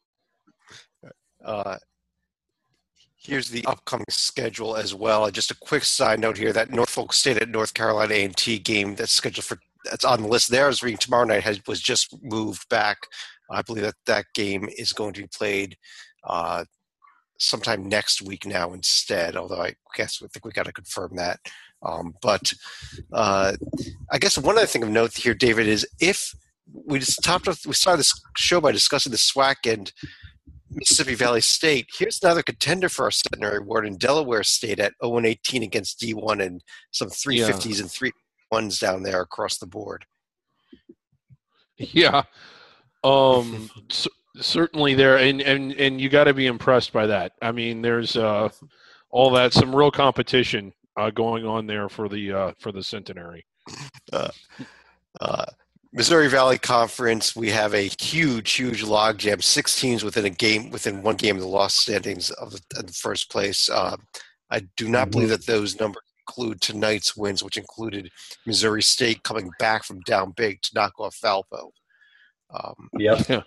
Uh, here's the upcoming schedule as well. And just a quick side note here: that Norfolk State at North Carolina A and T game that's scheduled for that's on the list there is reading tomorrow night has was just moved back. I believe that that game is going to be played uh, sometime next week now instead. Although I guess I think we got to confirm that. Um, but uh, I guess one other thing of note here, David, is if we just topped off, we started this show by discussing the SWAC and Mississippi Valley State. Here's another contender for our centenary award in Delaware State at oh and eighteen against D one and some three fifties yeah. and three ones down there across the board. Yeah. Um, c- certainly there. And, and, and you got to be impressed by that. I mean, there's uh, all that, some real competition uh, going on there for the, uh, for the centenary. Uh, uh, Missouri Valley Conference, we have a huge, huge logjam. Six teams within a game, within one game of the lost standings of the, of the first place. Uh, I do not mm-hmm. believe that those numbers include tonight's wins, which included Missouri State coming back from down big to knock off Valpo. Um, yep. Yeah.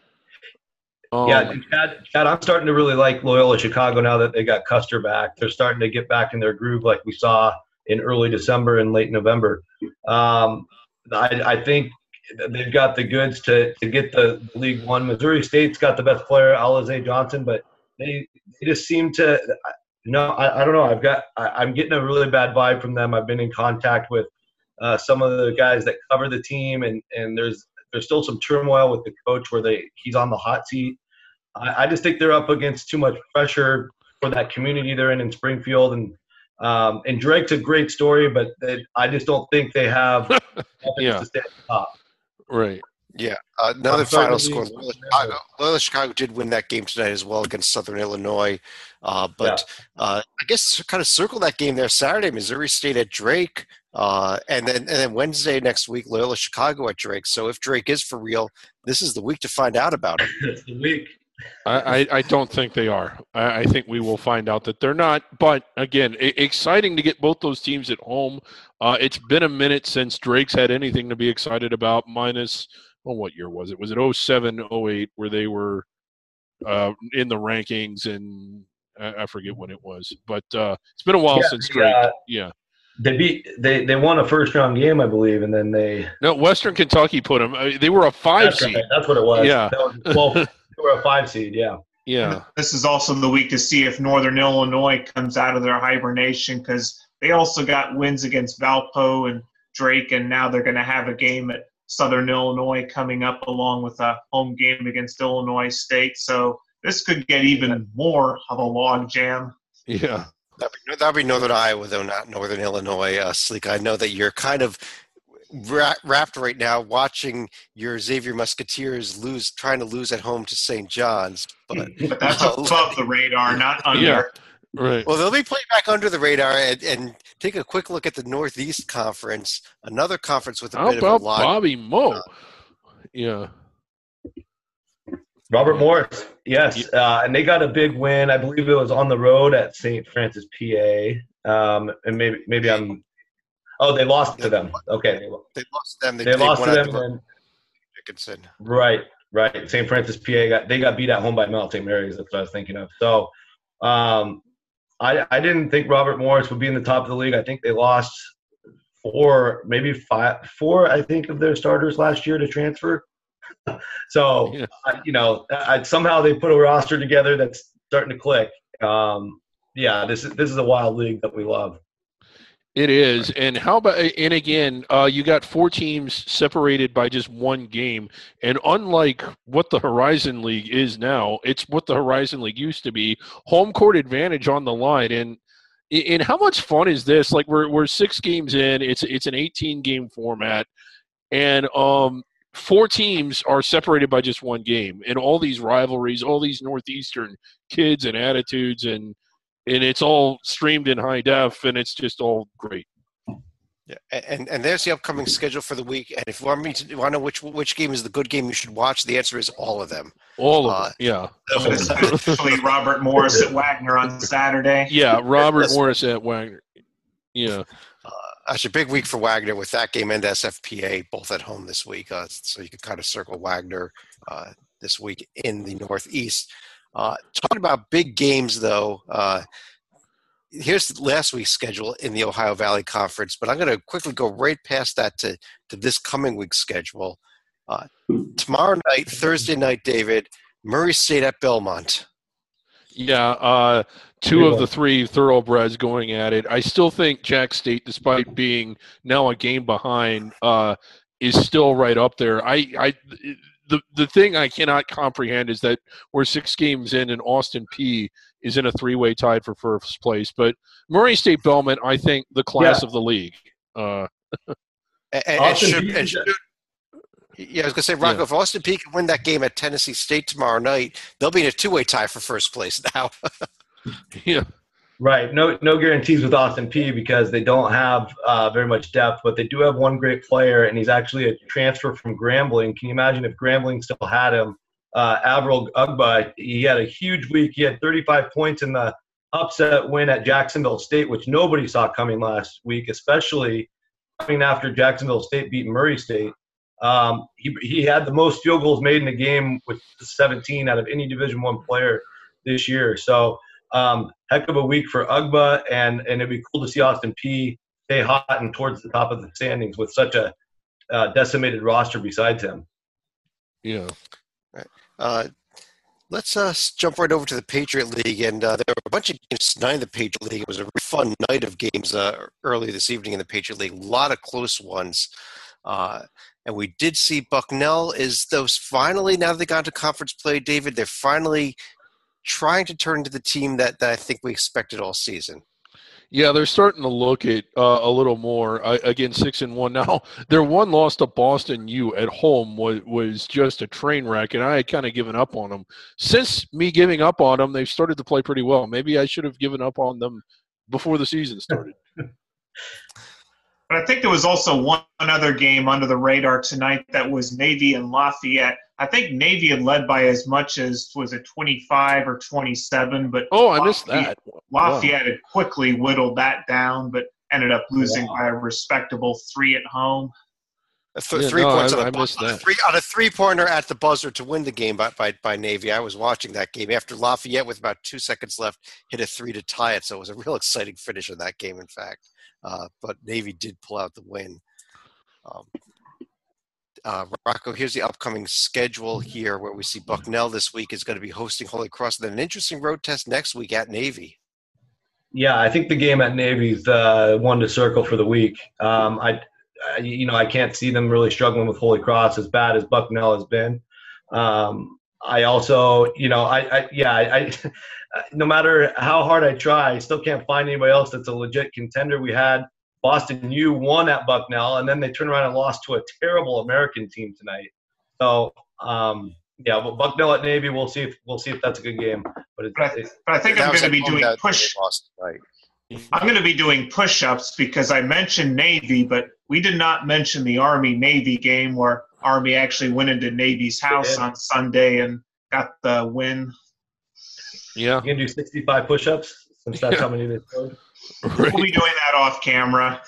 Um, yeah, Chad, Chad, I'm starting to really like Loyola Chicago now that they got Custer back. They're starting to get back in their groove like we saw in early December and late November. Um, I, I think they've got the goods to, to get the League One. Missouri State's got the best player, Alize Johnson, but they, they just seem to – no, I, I don't know. I've got I, I'm getting a really bad vibe from them. I've been in contact with uh, some of the guys that cover the team, and, and there's there's still some turmoil with the coach where they he's on the hot seat. I, I just think they're up against too much pressure for that community they're in in Springfield, and um, and Drake's a great story, but they, I just don't think they have yeah. to stay at the top. Right. Yeah. Uh, another final score. Loyola Chicago. Loyola Chicago did win that game tonight as well against Southern Illinois. Uh, but yeah. uh, I guess kind of circle that game there Saturday, Missouri State at Drake. Uh, and then and then Wednesday next week, Loyola Chicago at Drake. So if Drake is for real, this is the week to find out about it. It's the week. I, I, I don't think they are. I, I think we will find out that they're not. But again, I- exciting to get both those teams at home. Uh, it's been a minute since Drake's had anything to be excited about. Minus, well, what year was it? Was it oh seven, oh eight, where they were uh, in the rankings, and I, I forget when it was. But uh, it's been a while Yeah, since the, Drake. uh, Yeah. They beat they they won a first round game, I believe, and then they No, Western Kentucky put them. Uh, they were a five that's seed. Right, that's what it was. Yeah. That was, well, they were a five seed. Yeah. Yeah. This is also the week to see if Northern Illinois comes out of their hibernation, because they also got wins against Valpo and Drake, and now they're going to have a game at Southern Illinois coming up along with a home game against Illinois State. So this could get even more of a log jam. Yeah. That'd be, that'd be Northern Iowa, though, not Northern Illinois. Uh, Sleek, I know that you're kind of ra- wrapped right now watching your Xavier Musketeers lose, trying to lose at home to Saint John's. But, but that's uh, above the radar, not under. Yeah. Right. Well, they'll be playing back under the radar, and, and take a quick look at the Northeast Conference, another conference with a How bit about of a lot. Bobby Moe? Yeah. Robert Morris, yes, uh, and they got a big win. I believe it was on the road at Saint Francis, P A. Um, and maybe maybe I'm. Oh, they lost to them. Okay, They lost to them. They, they, they lost won to out them. to And, Dickinson. right, right. Saint Francis, P A got they got beat at home by Mount Saint Mary's. That's what I was thinking of. So, um, I I didn't think Robert Morris would be in the top of the league. I think they lost four, maybe five, four. I think of their starters last year to transfer. So, Yeah. uh, you know, I, somehow they put a roster together that's starting to click. Um, yeah, this is this is a wild league that we love. It is. And how about, and again, uh, you got four teams separated by just one game. And unlike what the Horizon League is now, it's what the Horizon League used to be, home court advantage on the line. And and how much fun is this? Like we're we're six games in, it's it's an eighteen game format. And um four teams are separated by just one game, and all these rivalries, all these Northeastern kids and attitudes, and and it's all streamed in high def, and it's just all great. Yeah, and and there's the upcoming schedule for the week. And if you want me to want to know which which game is the good game you should watch, the answer is all of them. All of Uh, them, yeah. Especially Robert Morris at Wagner on Saturday. Yeah, Robert Morris at Wagner. Yeah. Uh, actually, big week for Wagner with that game and S F P A both at home this week. Uh, so you can kind of circle Wagner uh, this week in the Northeast. Uh, talking about big games, though, uh, here's last week's schedule in the Ohio Valley Conference, but I'm going to quickly go right past that to, to this coming week's schedule. Uh, tomorrow night, Thursday night, David, Murray State at Belmont. Yeah, uh, two of the three thoroughbreds going at it. I still think Jack State, despite being now a game behind, uh, is still right up there. I, I, the the thing I cannot comprehend is that we're six games in and Austin Peay is in a three-way tied for first place. But Murray State Belmont, I think, the class Yeah. of the league. Uh, And, and, and should, and should, yeah, I was going to say, Rocco, Yeah. if Austin Peay can win that game at Tennessee State tomorrow night, they'll be in a two-way tie for first place now. yeah. Right. No no guarantees with Austin Peay because they don't have uh, very much depth, but they do have one great player, and he's actually a transfer from Grambling. Can you imagine if Grambling still had him? Uh, Avril Ugba, he had a huge week. He had thirty-five points in the upset win at Jacksonville State, which nobody saw coming last week, especially coming after Jacksonville State beat Murray State. Um, he, he had the most field goals made in the game with seventeen out of any Division One player this year. So um, heck of a week for Ugba, and, and it'd be cool to see Austin Peay stay hot and towards the top of the standings with such a uh, decimated roster besides him. Yeah. Uh, let's uh, jump right over to the Patriot League. And uh, there were a bunch of games tonight in the Patriot League. It was a really fun night of games uh, early this evening in the Patriot League. A lot of close ones. Uh, and we did see Bucknell is those finally, now that they got to conference play, David, they're finally trying to turn into the team that, that I think we expected all season. Yeah, they're starting to look at uh, a little more. Uh, again, six and one now. Their one loss to Boston U at home was was just a train wreck, and I had kind of given up on them. Since me giving up on them, they've started to play pretty well. Maybe I should have given up on them before the season started. But I think there was also one other game under the radar tonight that was Navy and Lafayette. I think Navy had led by as much as, was it twenty-five or twenty-seven? But oh, I missed that. Lafayette wow. had quickly whittled that down, but ended up losing wow. by a respectable three at home. Th- yeah, three no, points I, on, I a, missed on, a that. three, on a three-pointer at the buzzer to win the game by, by, by Navy. I was watching that game after Lafayette, with about two seconds left, hit a three to tie it. So it was a real exciting finish in that game, in fact. Uh, but Navy did pull out the win. Um, uh, Rocco, here's the upcoming schedule here, where we see Bucknell this week is going to be hosting Holy Cross, and then an interesting road test next week at Navy. Yeah, I think the game at Navy is uh, one to circle for the week. Um, I, I, you know, I can't see them really struggling with Holy Cross as bad as Bucknell has been. Um, I also, you know, I, I yeah, I, I no matter how hard I try, I still can't find anybody else that's a legit contender. We had Boston U won at Bucknell, and then they turned around and lost to a terrible American team tonight. So, um, yeah, but Bucknell at Navy, we'll see if we'll see if that's a good game. But, it's, but, I, it's, but I think I'm going to be doing push. I'm going to be doing push-ups because I mentioned Navy, but we did not mention the Army-Navy game where Army actually went into Navy's house on Sunday and got the win. Yeah, you can do sixty-five push-ups since that's yeah. how many they showed. Right. We'll be doing that off camera.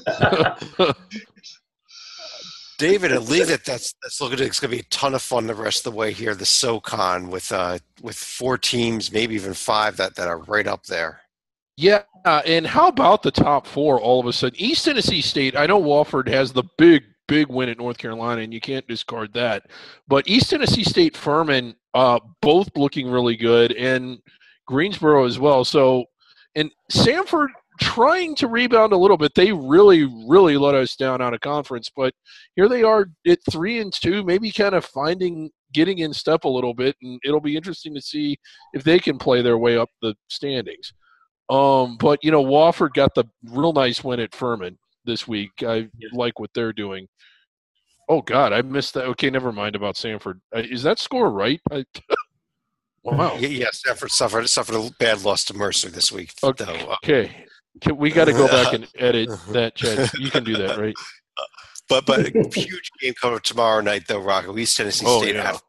David, a league that that's that's looking like it's going to be a ton of fun the rest of the way here. The SoCon with uh with four teams, maybe even five that, that are right up there. Yeah, uh, and how about the top four all of a sudden? East Tennessee State, I know Wofford has the big, big win at North Carolina, and you can't discard that. But East Tennessee State, Furman, uh, both looking really good, and Greensboro as well. So, and Samford trying to rebound a little bit. They really, really let us down out of conference, but here they are at three and two, maybe kind of finding, getting in step a little bit, and it'll be interesting to see if they can play their way up the standings. Um, but, you know, Wofford got the real nice win at Furman this week. I yeah. like what they're doing. Oh, God, I missed that. Okay, never mind about Samford. Uh, is that score right? I, wow. Yeah, yeah, Samford suffered, suffered a bad loss to Mercer this week. Okay, though. okay. Can, we got to go back and edit that, Chad. You can do that, right? But but a huge game coming up tomorrow night, though, Rocco. East Tennessee oh, State. Yeah.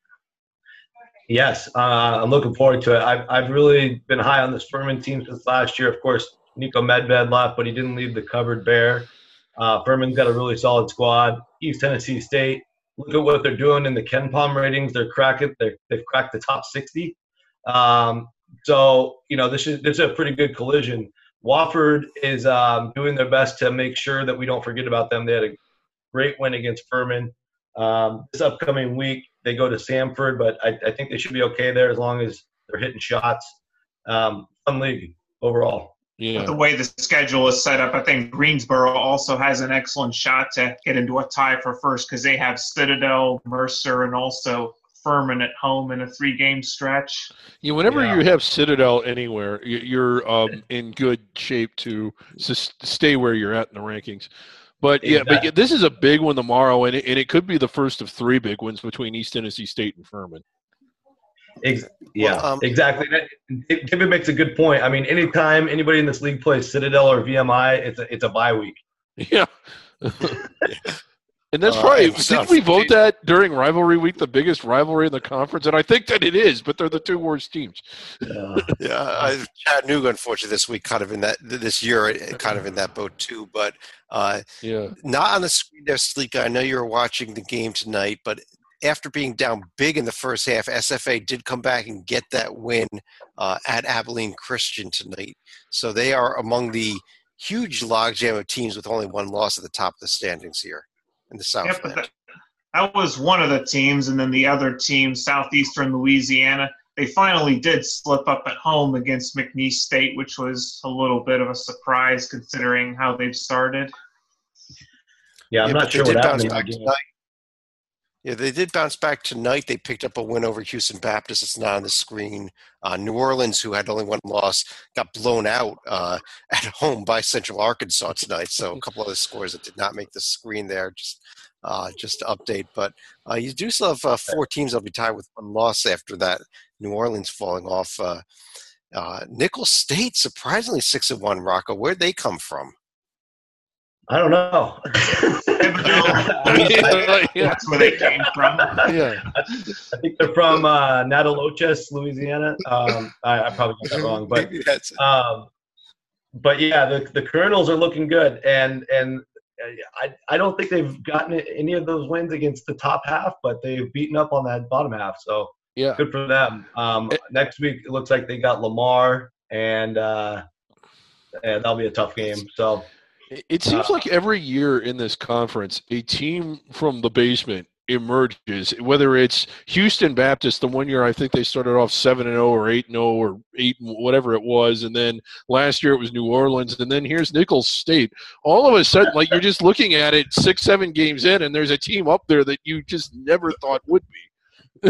Yes, uh, I'm looking forward to it. I've, I've really been high on this Furman team since last year. Of course, Nico Medved left, but he didn't leave the cupboard bare. Uh, Furman's got a really solid squad. East Tennessee State, look at what they're doing in the Ken Palm ratings. They're cracking. They're, they've cracked the top sixty. Um, so, you know, this is, this is a pretty good collision. Wofford is um, doing their best to make sure that we don't forget about them. They had a great win against Furman. Um, this upcoming week, they go to Samford, but I, I think they should be okay there as long as they're hitting shots. Um, fun league overall. Yeah. But the way the schedule is set up, I think Greensboro also has an excellent shot to get into a tie for first because they have Citadel, Mercer, and also Furman at home in a three-game stretch. Yeah, whenever yeah. you have Citadel anywhere, you're um, in good shape to stay where you're at in the rankings. But yeah, exactly. but this is a big one tomorrow, and it, and it could be the first of three big ones between East Tennessee State and Furman. Ex- yeah, well, um, exactly. David makes a good point. I mean, anytime anybody in this league plays Citadel or V M I, it's a, it's a bye week. Yeah. And that's uh, probably – didn't we vote that during rivalry week, the biggest rivalry in the conference? And I think that it is, but they're the two worst teams. Yeah, yeah I, Chattanooga, unfortunately, this week kind of in that – this year kind of in that boat too. But uh, yeah, not on the screen there, Sleeka. I know you were watching the game tonight, but after being down big in the first half, S F A did come back and get that win uh, at Abilene Christian tonight. So they are among the huge logjam of teams with only one loss at the top of the standings here. In the South. Yeah, that, that was one of the teams, and then the other team, Southeastern Louisiana, they finally did slip up at home against McNeese State, which was a little bit of a surprise considering how they've started. Yeah, I'm yeah, not sure what happened in that game. Tonight. Yeah, they did bounce back tonight. They picked up a win over Houston Baptist. It's not on the screen. Uh, New Orleans, who had only one loss, got blown out uh, at home by Central Arkansas tonight. So a couple of the scores that did not make the screen there, just uh, just to update. But uh, you do still have uh, four teams that'll be tied with one loss after that. New Orleans falling off. Uh, uh, Nicholls State, surprisingly six and one. Rocco, where'd they come from? I don't know. That's where they came from. Yeah, I think they're from uh, Nataloches, Louisiana. Um, I, I probably got that wrong, but um, but yeah, the the Colonels are looking good, and and I I don't think they've gotten any of those wins against the top half, but they've beaten up on that bottom half. So yeah, good for them. Um, it, next week it looks like they got Lamar, and uh, and that'll be a tough game. So. It seems uh, like every year in this conference, a team from the basement emerges. Whether it's Houston Baptist, the one year I think they started off seven and zero or eight and zero or eight whatever it was, and then last year it was New Orleans, and then here's Nicholls State. All of a sudden, like you're just looking at it six, seven games in, and there's a team up there that you just never thought would be.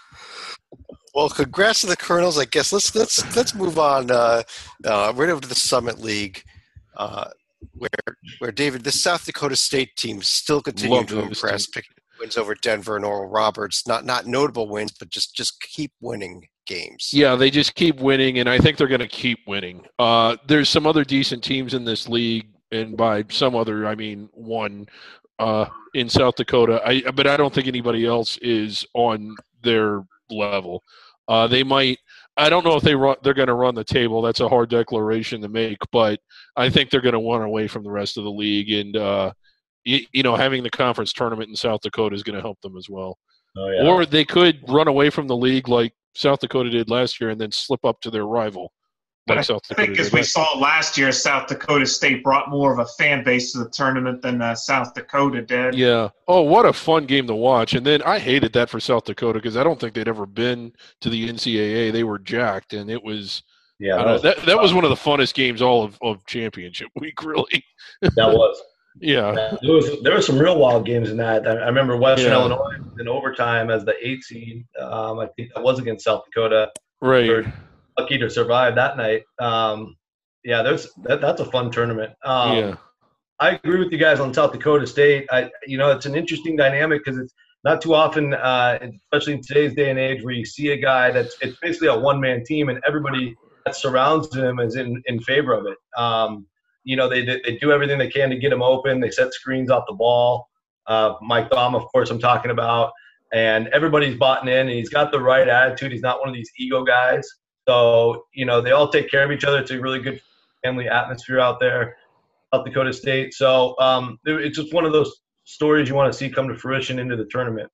Well, congrats to the Colonels. I guess let's let's let's move on uh, uh, right over to the Summit League. Uh, Where, where David, the South Dakota State team still continue Love to impress, picking wins over Denver and Oral Roberts. Not not notable wins, but just just keep winning games. Yeah, they just keep winning, and I think they're going to keep winning. Uh, there's some other decent teams in this league, and by some other, I mean one uh, in South Dakota. I but I don't think anybody else is on their level. Uh, they might. I don't know if they run, they're going to run the table. That's a hard declaration to make, but I think they're going to run away from the rest of the league. And, uh, you, you know, having the conference tournament in South Dakota is going to help them as well. Oh, yeah. Or they could run away from the league like South Dakota did last year and then slip up to their rival. Like I South think Dakota as we saw last year, South Dakota State brought more of a fan base to the tournament than uh, South Dakota did. Yeah. Oh, what a fun game to watch. And then I hated that for South Dakota because I don't think they'd ever been to the N C double A. They were jacked, and it was yeah, – that, was, that, that was one of the funnest games all of, of championship week, really. That was. Yeah. There was there were some real wild games in that. I remember Western yeah. Illinois in overtime as the eight seed. Um, I think that was against South Dakota. Right. We're lucky to survive that night. Um, yeah, there's that, that's a fun tournament. Um, yeah. I agree with you guys on South Dakota State. I, you know, it's an interesting dynamic because it's not too often, uh, especially in today's day and age, where you see a guy that's it's basically a one-man team and everybody that surrounds him is in, in favor of it. Um, you know, they they do everything they can to get him open. They set screens off the ball. Uh, Mike Daum, of course, I'm talking about. And everybody's bought in, and he's got the right attitude. He's not one of these ego guys. So, you know, they all take care of each other. It's a really good family atmosphere out there, South Dakota State. So um, it's just one of those stories you want to see come to fruition into the tournament.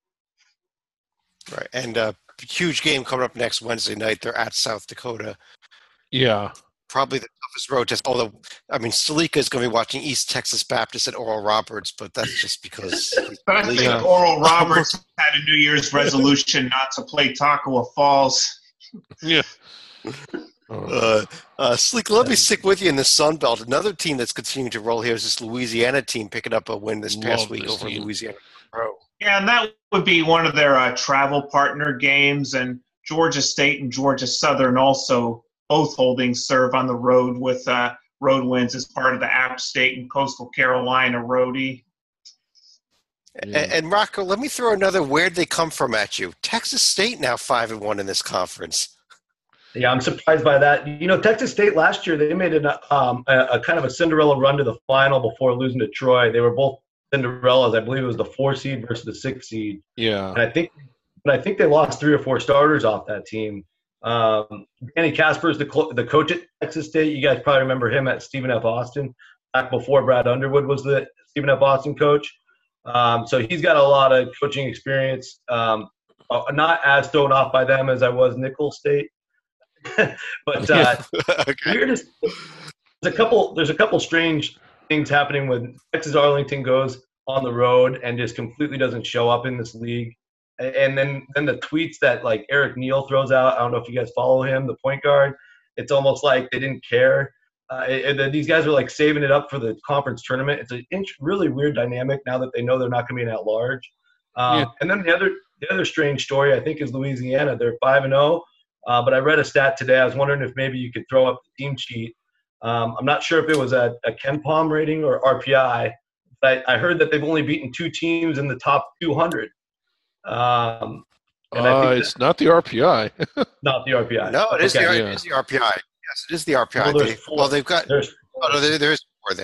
Right. And a uh, huge game coming up next Wednesday night. They're at South Dakota. Yeah. Probably the toughest road test. Although, I mean, Salika is going to be watching East Texas Baptist at Oral Roberts, but that's just because. But I think yeah. Oral Roberts had a New Year's resolution not to play Toccoa Falls. Yeah. Uh, uh, Sleek, let me stick with you in the Sun Belt. Another team that's continuing to roll here is this Louisiana team picking up a win this past Love week this over team. Louisiana Pro. Yeah, and that would be one of their uh, travel partner games. And Georgia State and Georgia Southern also both holding serve on the road with uh, road wins as part of the App State and Coastal Carolina roadie. Yeah. And, and Rocco, let me throw another where'd they come from at you. Texas State now five and one in this conference. Yeah, I'm surprised by that. You know, Texas State last year, they made an, um, a, a kind of a Cinderella run to the final before losing to Troy. They were both Cinderellas. I believe it was the four seed versus the six seed. Yeah. And I think, but I think they lost three or four starters off that team. Um, Danny Casper is the, cl- the coach at Texas State. You guys probably remember him at Stephen F. Austin back before Brad Underwood was the Stephen F. Austin coach. Um, so he's got a lot of coaching experience. Um, not as thrown off by them as I was Nicholls State. but uh, okay. we're just, there's a couple there's a couple strange things happening when Texas Arlington goes on the road and just completely doesn't show up in this league. And then then the tweets that like Eric Neal throws out, I don't know if you guys follow him, the point guard. It's almost like they didn't care. Uh, it, it, these guys are like saving it up for the conference tournament. It's a really weird dynamic now that they know they're not going to be an at-large. Um, yeah. And then the other the other strange story I think is Louisiana. They're five and zero. Uh, but I read a stat today. I was wondering if maybe you could throw up the team sheet. Um, I'm not sure if it was a, a KenPom rating or R P I, but I, I heard that they've only beaten two teams in the top two hundred. Um, and uh, I think it's not the R P I. Not the R P I. No, it is, okay. the, yeah. it is the R P I. Yes, it is the R P I. Well, they, well they've got – oh, no, there, there is four there.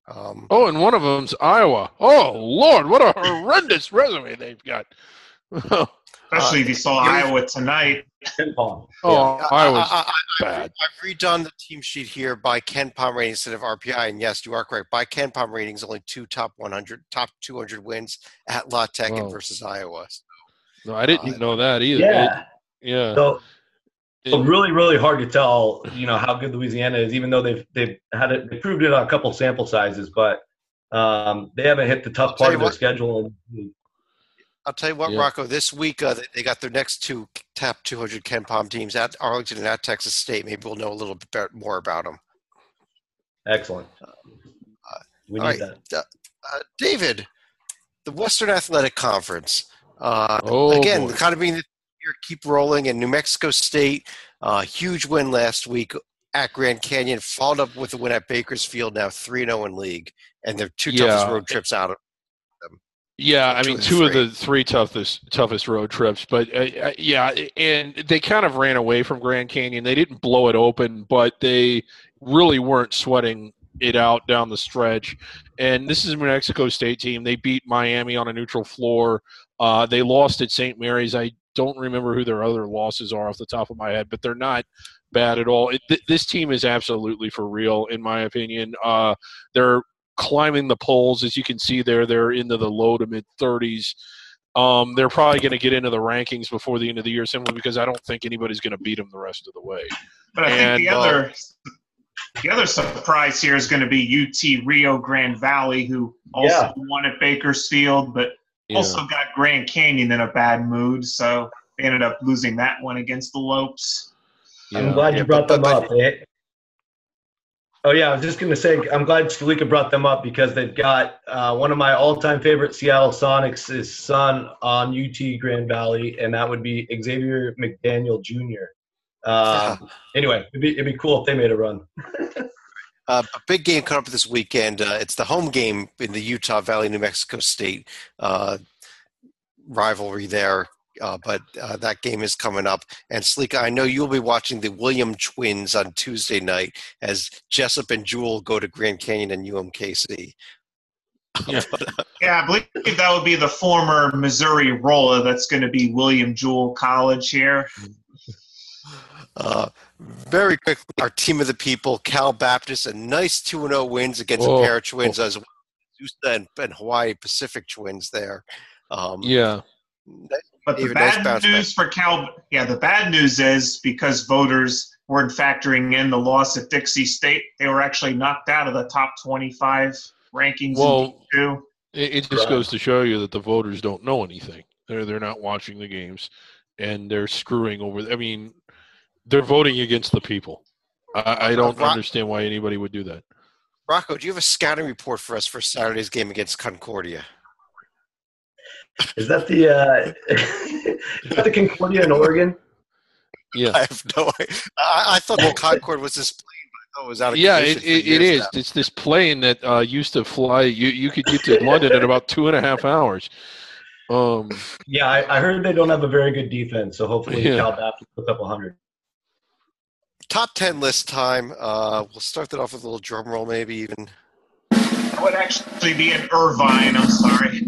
Um, oh, and one of them's Iowa. Oh, Lord, what a horrendous resume they've got. Especially uh, if you saw Iowa tonight. Oh, yeah. Iowa's I, I, I, bad. I've redone the team sheet here by Ken Palm rating instead of R P I, and yes, you are correct. By Ken Palm ratings, only two top one hundred, top two hundred wins at La Tech Wow. and versus Iowa. So, no, I didn't uh, know that either. Yeah. It, yeah. So, so really, really hard to tell, you know, how good Louisiana is, even though they've they've had it, they proved it on a couple sample sizes, but um, they haven't hit the tough part of their what, schedule. I'll tell you what, yeah. Rocco, this week uh, they got their next two top two hundred Ken Palm teams at Arlington and at Texas State. Maybe we'll know a little bit more about them. Excellent. Uh, we need right. that. Uh, uh, David, the Western Athletic Conference. Uh, oh, again, boy. the kind of being the year keep rolling, and New Mexico State, uh, huge win last week at Grand Canyon, followed up with a win at Bakersfield, now three and oh in league, and their two yeah. toughest road trips out of them. Yeah, I mean, two of the three toughest toughest road trips, but uh, yeah, and they kind of ran away from Grand Canyon. They didn't blow it open, but they really weren't sweating it out down the stretch. And this is a New Mexico State team. They beat Miami on a neutral floor. Uh, they lost at Saint Mary's. I don't remember who their other losses are off the top of my head, but they're not bad at all. It, th- this team is absolutely for real, in my opinion. Uh, they're climbing the polls, as you can see there. They're into the low to mid thirties. Um, they're probably going to get into the rankings before the end of the year, simply because I don't think anybody's going to beat them the rest of the way. But I and, think the other uh, the other surprise here is going to be U T Rio Grande Valley, who also yeah. won at Bakersfield, but yeah. also got Grand Canyon in a bad mood, so they ended up losing that one against the Lopes. Yeah. I'm glad you brought them up. Eh? Oh, yeah, I was just going to say, I'm glad Stalika brought them up because they've got uh, one of my all-time favorite Seattle Sonics' son on U T Grand Valley, and that would be Xavier McDaniel Junior Um, yeah. Anyway, it'd be, it'd be cool if they made a run. uh, a big game coming up this weekend. Uh, it's the home game in the Utah Valley, New Mexico State uh, rivalry there. Uh, but uh, that game is coming up. And Stalika, I know you'll be watching the William twins on Tuesday night as Jessup and Jewel go to Grand Canyon and U M K C. Yeah, yeah, I believe that would be the former Missouri Rolla that's going to be William Jewell College here. Uh, very quickly, our team of the people, Cal Baptist, a nice two and oh wins against oh, a pair of twins oh. as well as and, and Hawaii Pacific twins there. Um, yeah. But the bad nice news back. for Cal, yeah, the bad news is because voters weren't factoring in the loss at Dixie State, they were actually knocked out of the top twenty-five rankings. Well, in D two. It, it just right. goes to show you that the voters don't know anything. They're they're not watching the games, and they're screwing over. I mean, they're voting against the people. I, I don't Rock, understand why anybody would do that. Rocco, do you have a scouting report for us for Saturday's game against Concordia? Is that the uh, is that the Concordia in Oregon? Yeah, I have no idea. I, I thought the Concorde was this plane, but I thought it was out of yeah. It, it, it is. Now. It's this plane that uh, used to fly. You you could get to London in about two and a half hours. Um, yeah, I, I heard they don't have a very good defense, so hopefully yeah. Cal Baptist puts up a hundred. Top ten list time. Uh, we'll start that off with a little drum roll, maybe even. That would actually be in Irvine. I'm sorry.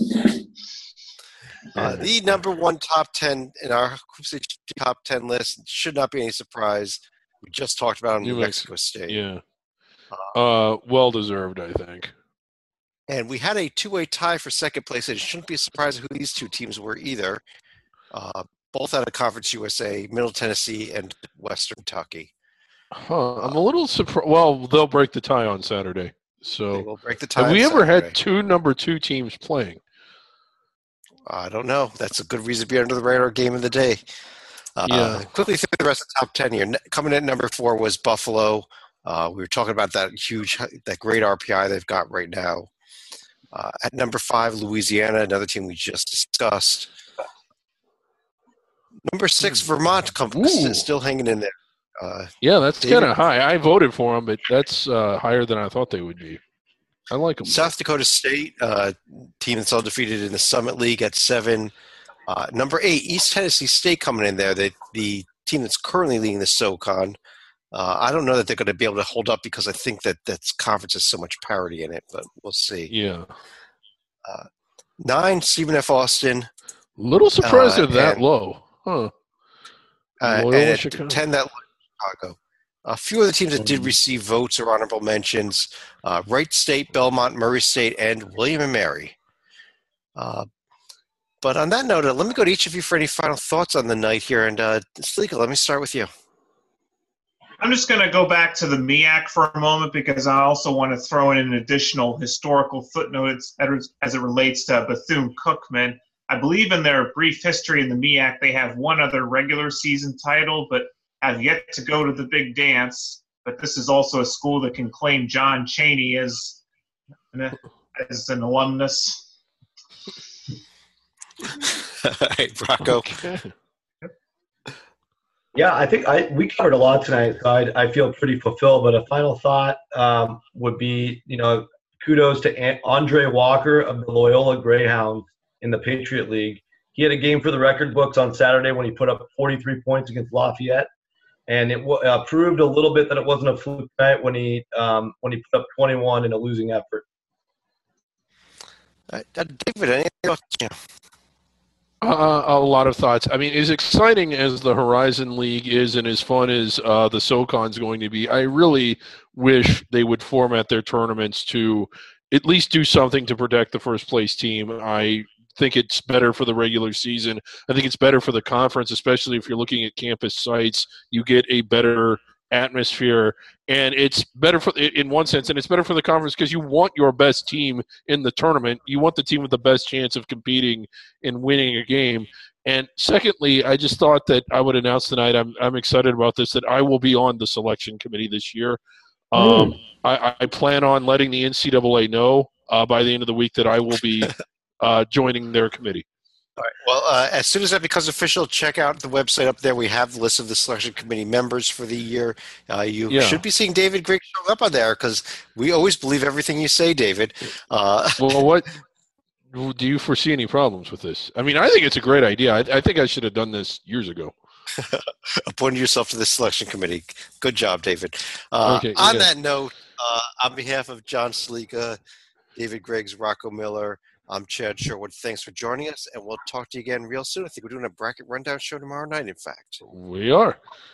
Uh, the number one top ten in our top ten list should not be any surprise. We just talked about New, New Mexico State. Yeah. Uh, well deserved, I think. And we had a two-way tie for second place. It shouldn't be a surprise who these two teams were either. Uh, both out of Conference U S A, Middle Tennessee and Western Kentucky. Huh. I'm a little surprised. Well, they'll break the tie on Saturday. So they will break the tie. Have we ever Saturday. had two number two teams playing? I don't know. That's a good reason to be under the radar game of the day. Uh, yeah. Quickly through the rest of the top ten here. Coming in at number four was Buffalo. Uh, we were talking about that huge, that great R P I they've got right now. Uh, at number five, Louisiana, another team we just discussed. Number six, Vermont, is still hanging in there. Uh, yeah, that's kind of high. I voted for them, but that's uh, higher than I thought they would be. I like them. South Dakota State, uh, team that's undefeated in the Summit League at seven. Uh, number eight, East Tennessee State coming in there. The, the team that's currently leading the SoCon. Uh, I don't know that they're going to be able to hold up because I think that that conference has so much parity in it, but we'll see. Yeah. Uh, nine, Stephen F. Austin. Little surprised uh, they're that and, low, huh? Uh, Loyola, and at Chicago. ten, that Chicago. A few of the teams that did Mm. receive votes or honorable mentions: uh, Wright State, Belmont, Murray State, and William and Mary. Uh, but on that note, uh, let me go to each of you for any final thoughts on the night here. And uh, Slika, let me start with you. I'm just going to go back to the M E A C for a moment because I also want to throw in an additional historical footnote as it relates to Bethune-Cookman. I believe in their brief history in the M E A C, they have one other regular season title, but have yet to go to the big dance. But this is also a school that can claim John Chaney as an, as an alumnus. Hey, Rocco. Okay. Yeah, I think I we covered a lot tonight, so I, I feel pretty fulfilled. But a final thought um, would be, you know, kudos to An- Andre Walker of the Loyola Greyhounds in the Patriot League. He had a game for the record books on Saturday when he put up forty-three points against Lafayette, and it uh, proved a little bit that it wasn't a fluke night when he um, when he put up twenty-one in a losing effort. Uh, David, any thoughts? Yeah. Uh, a lot of thoughts. I mean, as exciting as the Horizon League is and as fun as uh, the SoCon's going to be, I really wish they would format their tournaments to at least do something to protect the first place team. I think it's better for the regular season. I think it's better for the conference, especially if you're looking at campus sites. You get a better atmosphere, and it's better for in one sense, and it's better for the conference because you want your best team in the tournament. You want the team with the best chance of competing and winning a game. And secondly, I just thought that I would announce tonight, I'm I'm excited about this, that I will be on the selection committee this year. Um, Mm. I, I plan on letting the N C double A know uh, by the end of the week that I will be uh, joining their committee. All right. Well, uh, as soon as that becomes official, check out the website up there. We have the list of the selection committee members for the year. Uh, you Yeah. should be seeing David Grigg showing up on there because we always believe everything you say, David. Uh, Well, what do you foresee any problems with this? I mean, I think it's a great idea. I, I think I should have done this years ago. appointed yourself to the selection committee. Good job, David. Uh, Okay, on good. that note, uh, on behalf of John Slika, David Griggs, Rocco Miller, I'm Chad Sherwood. Thanks for joining us, and we'll talk to you again real soon. I think we're doing a bracket rundown show tomorrow night, in fact. We are.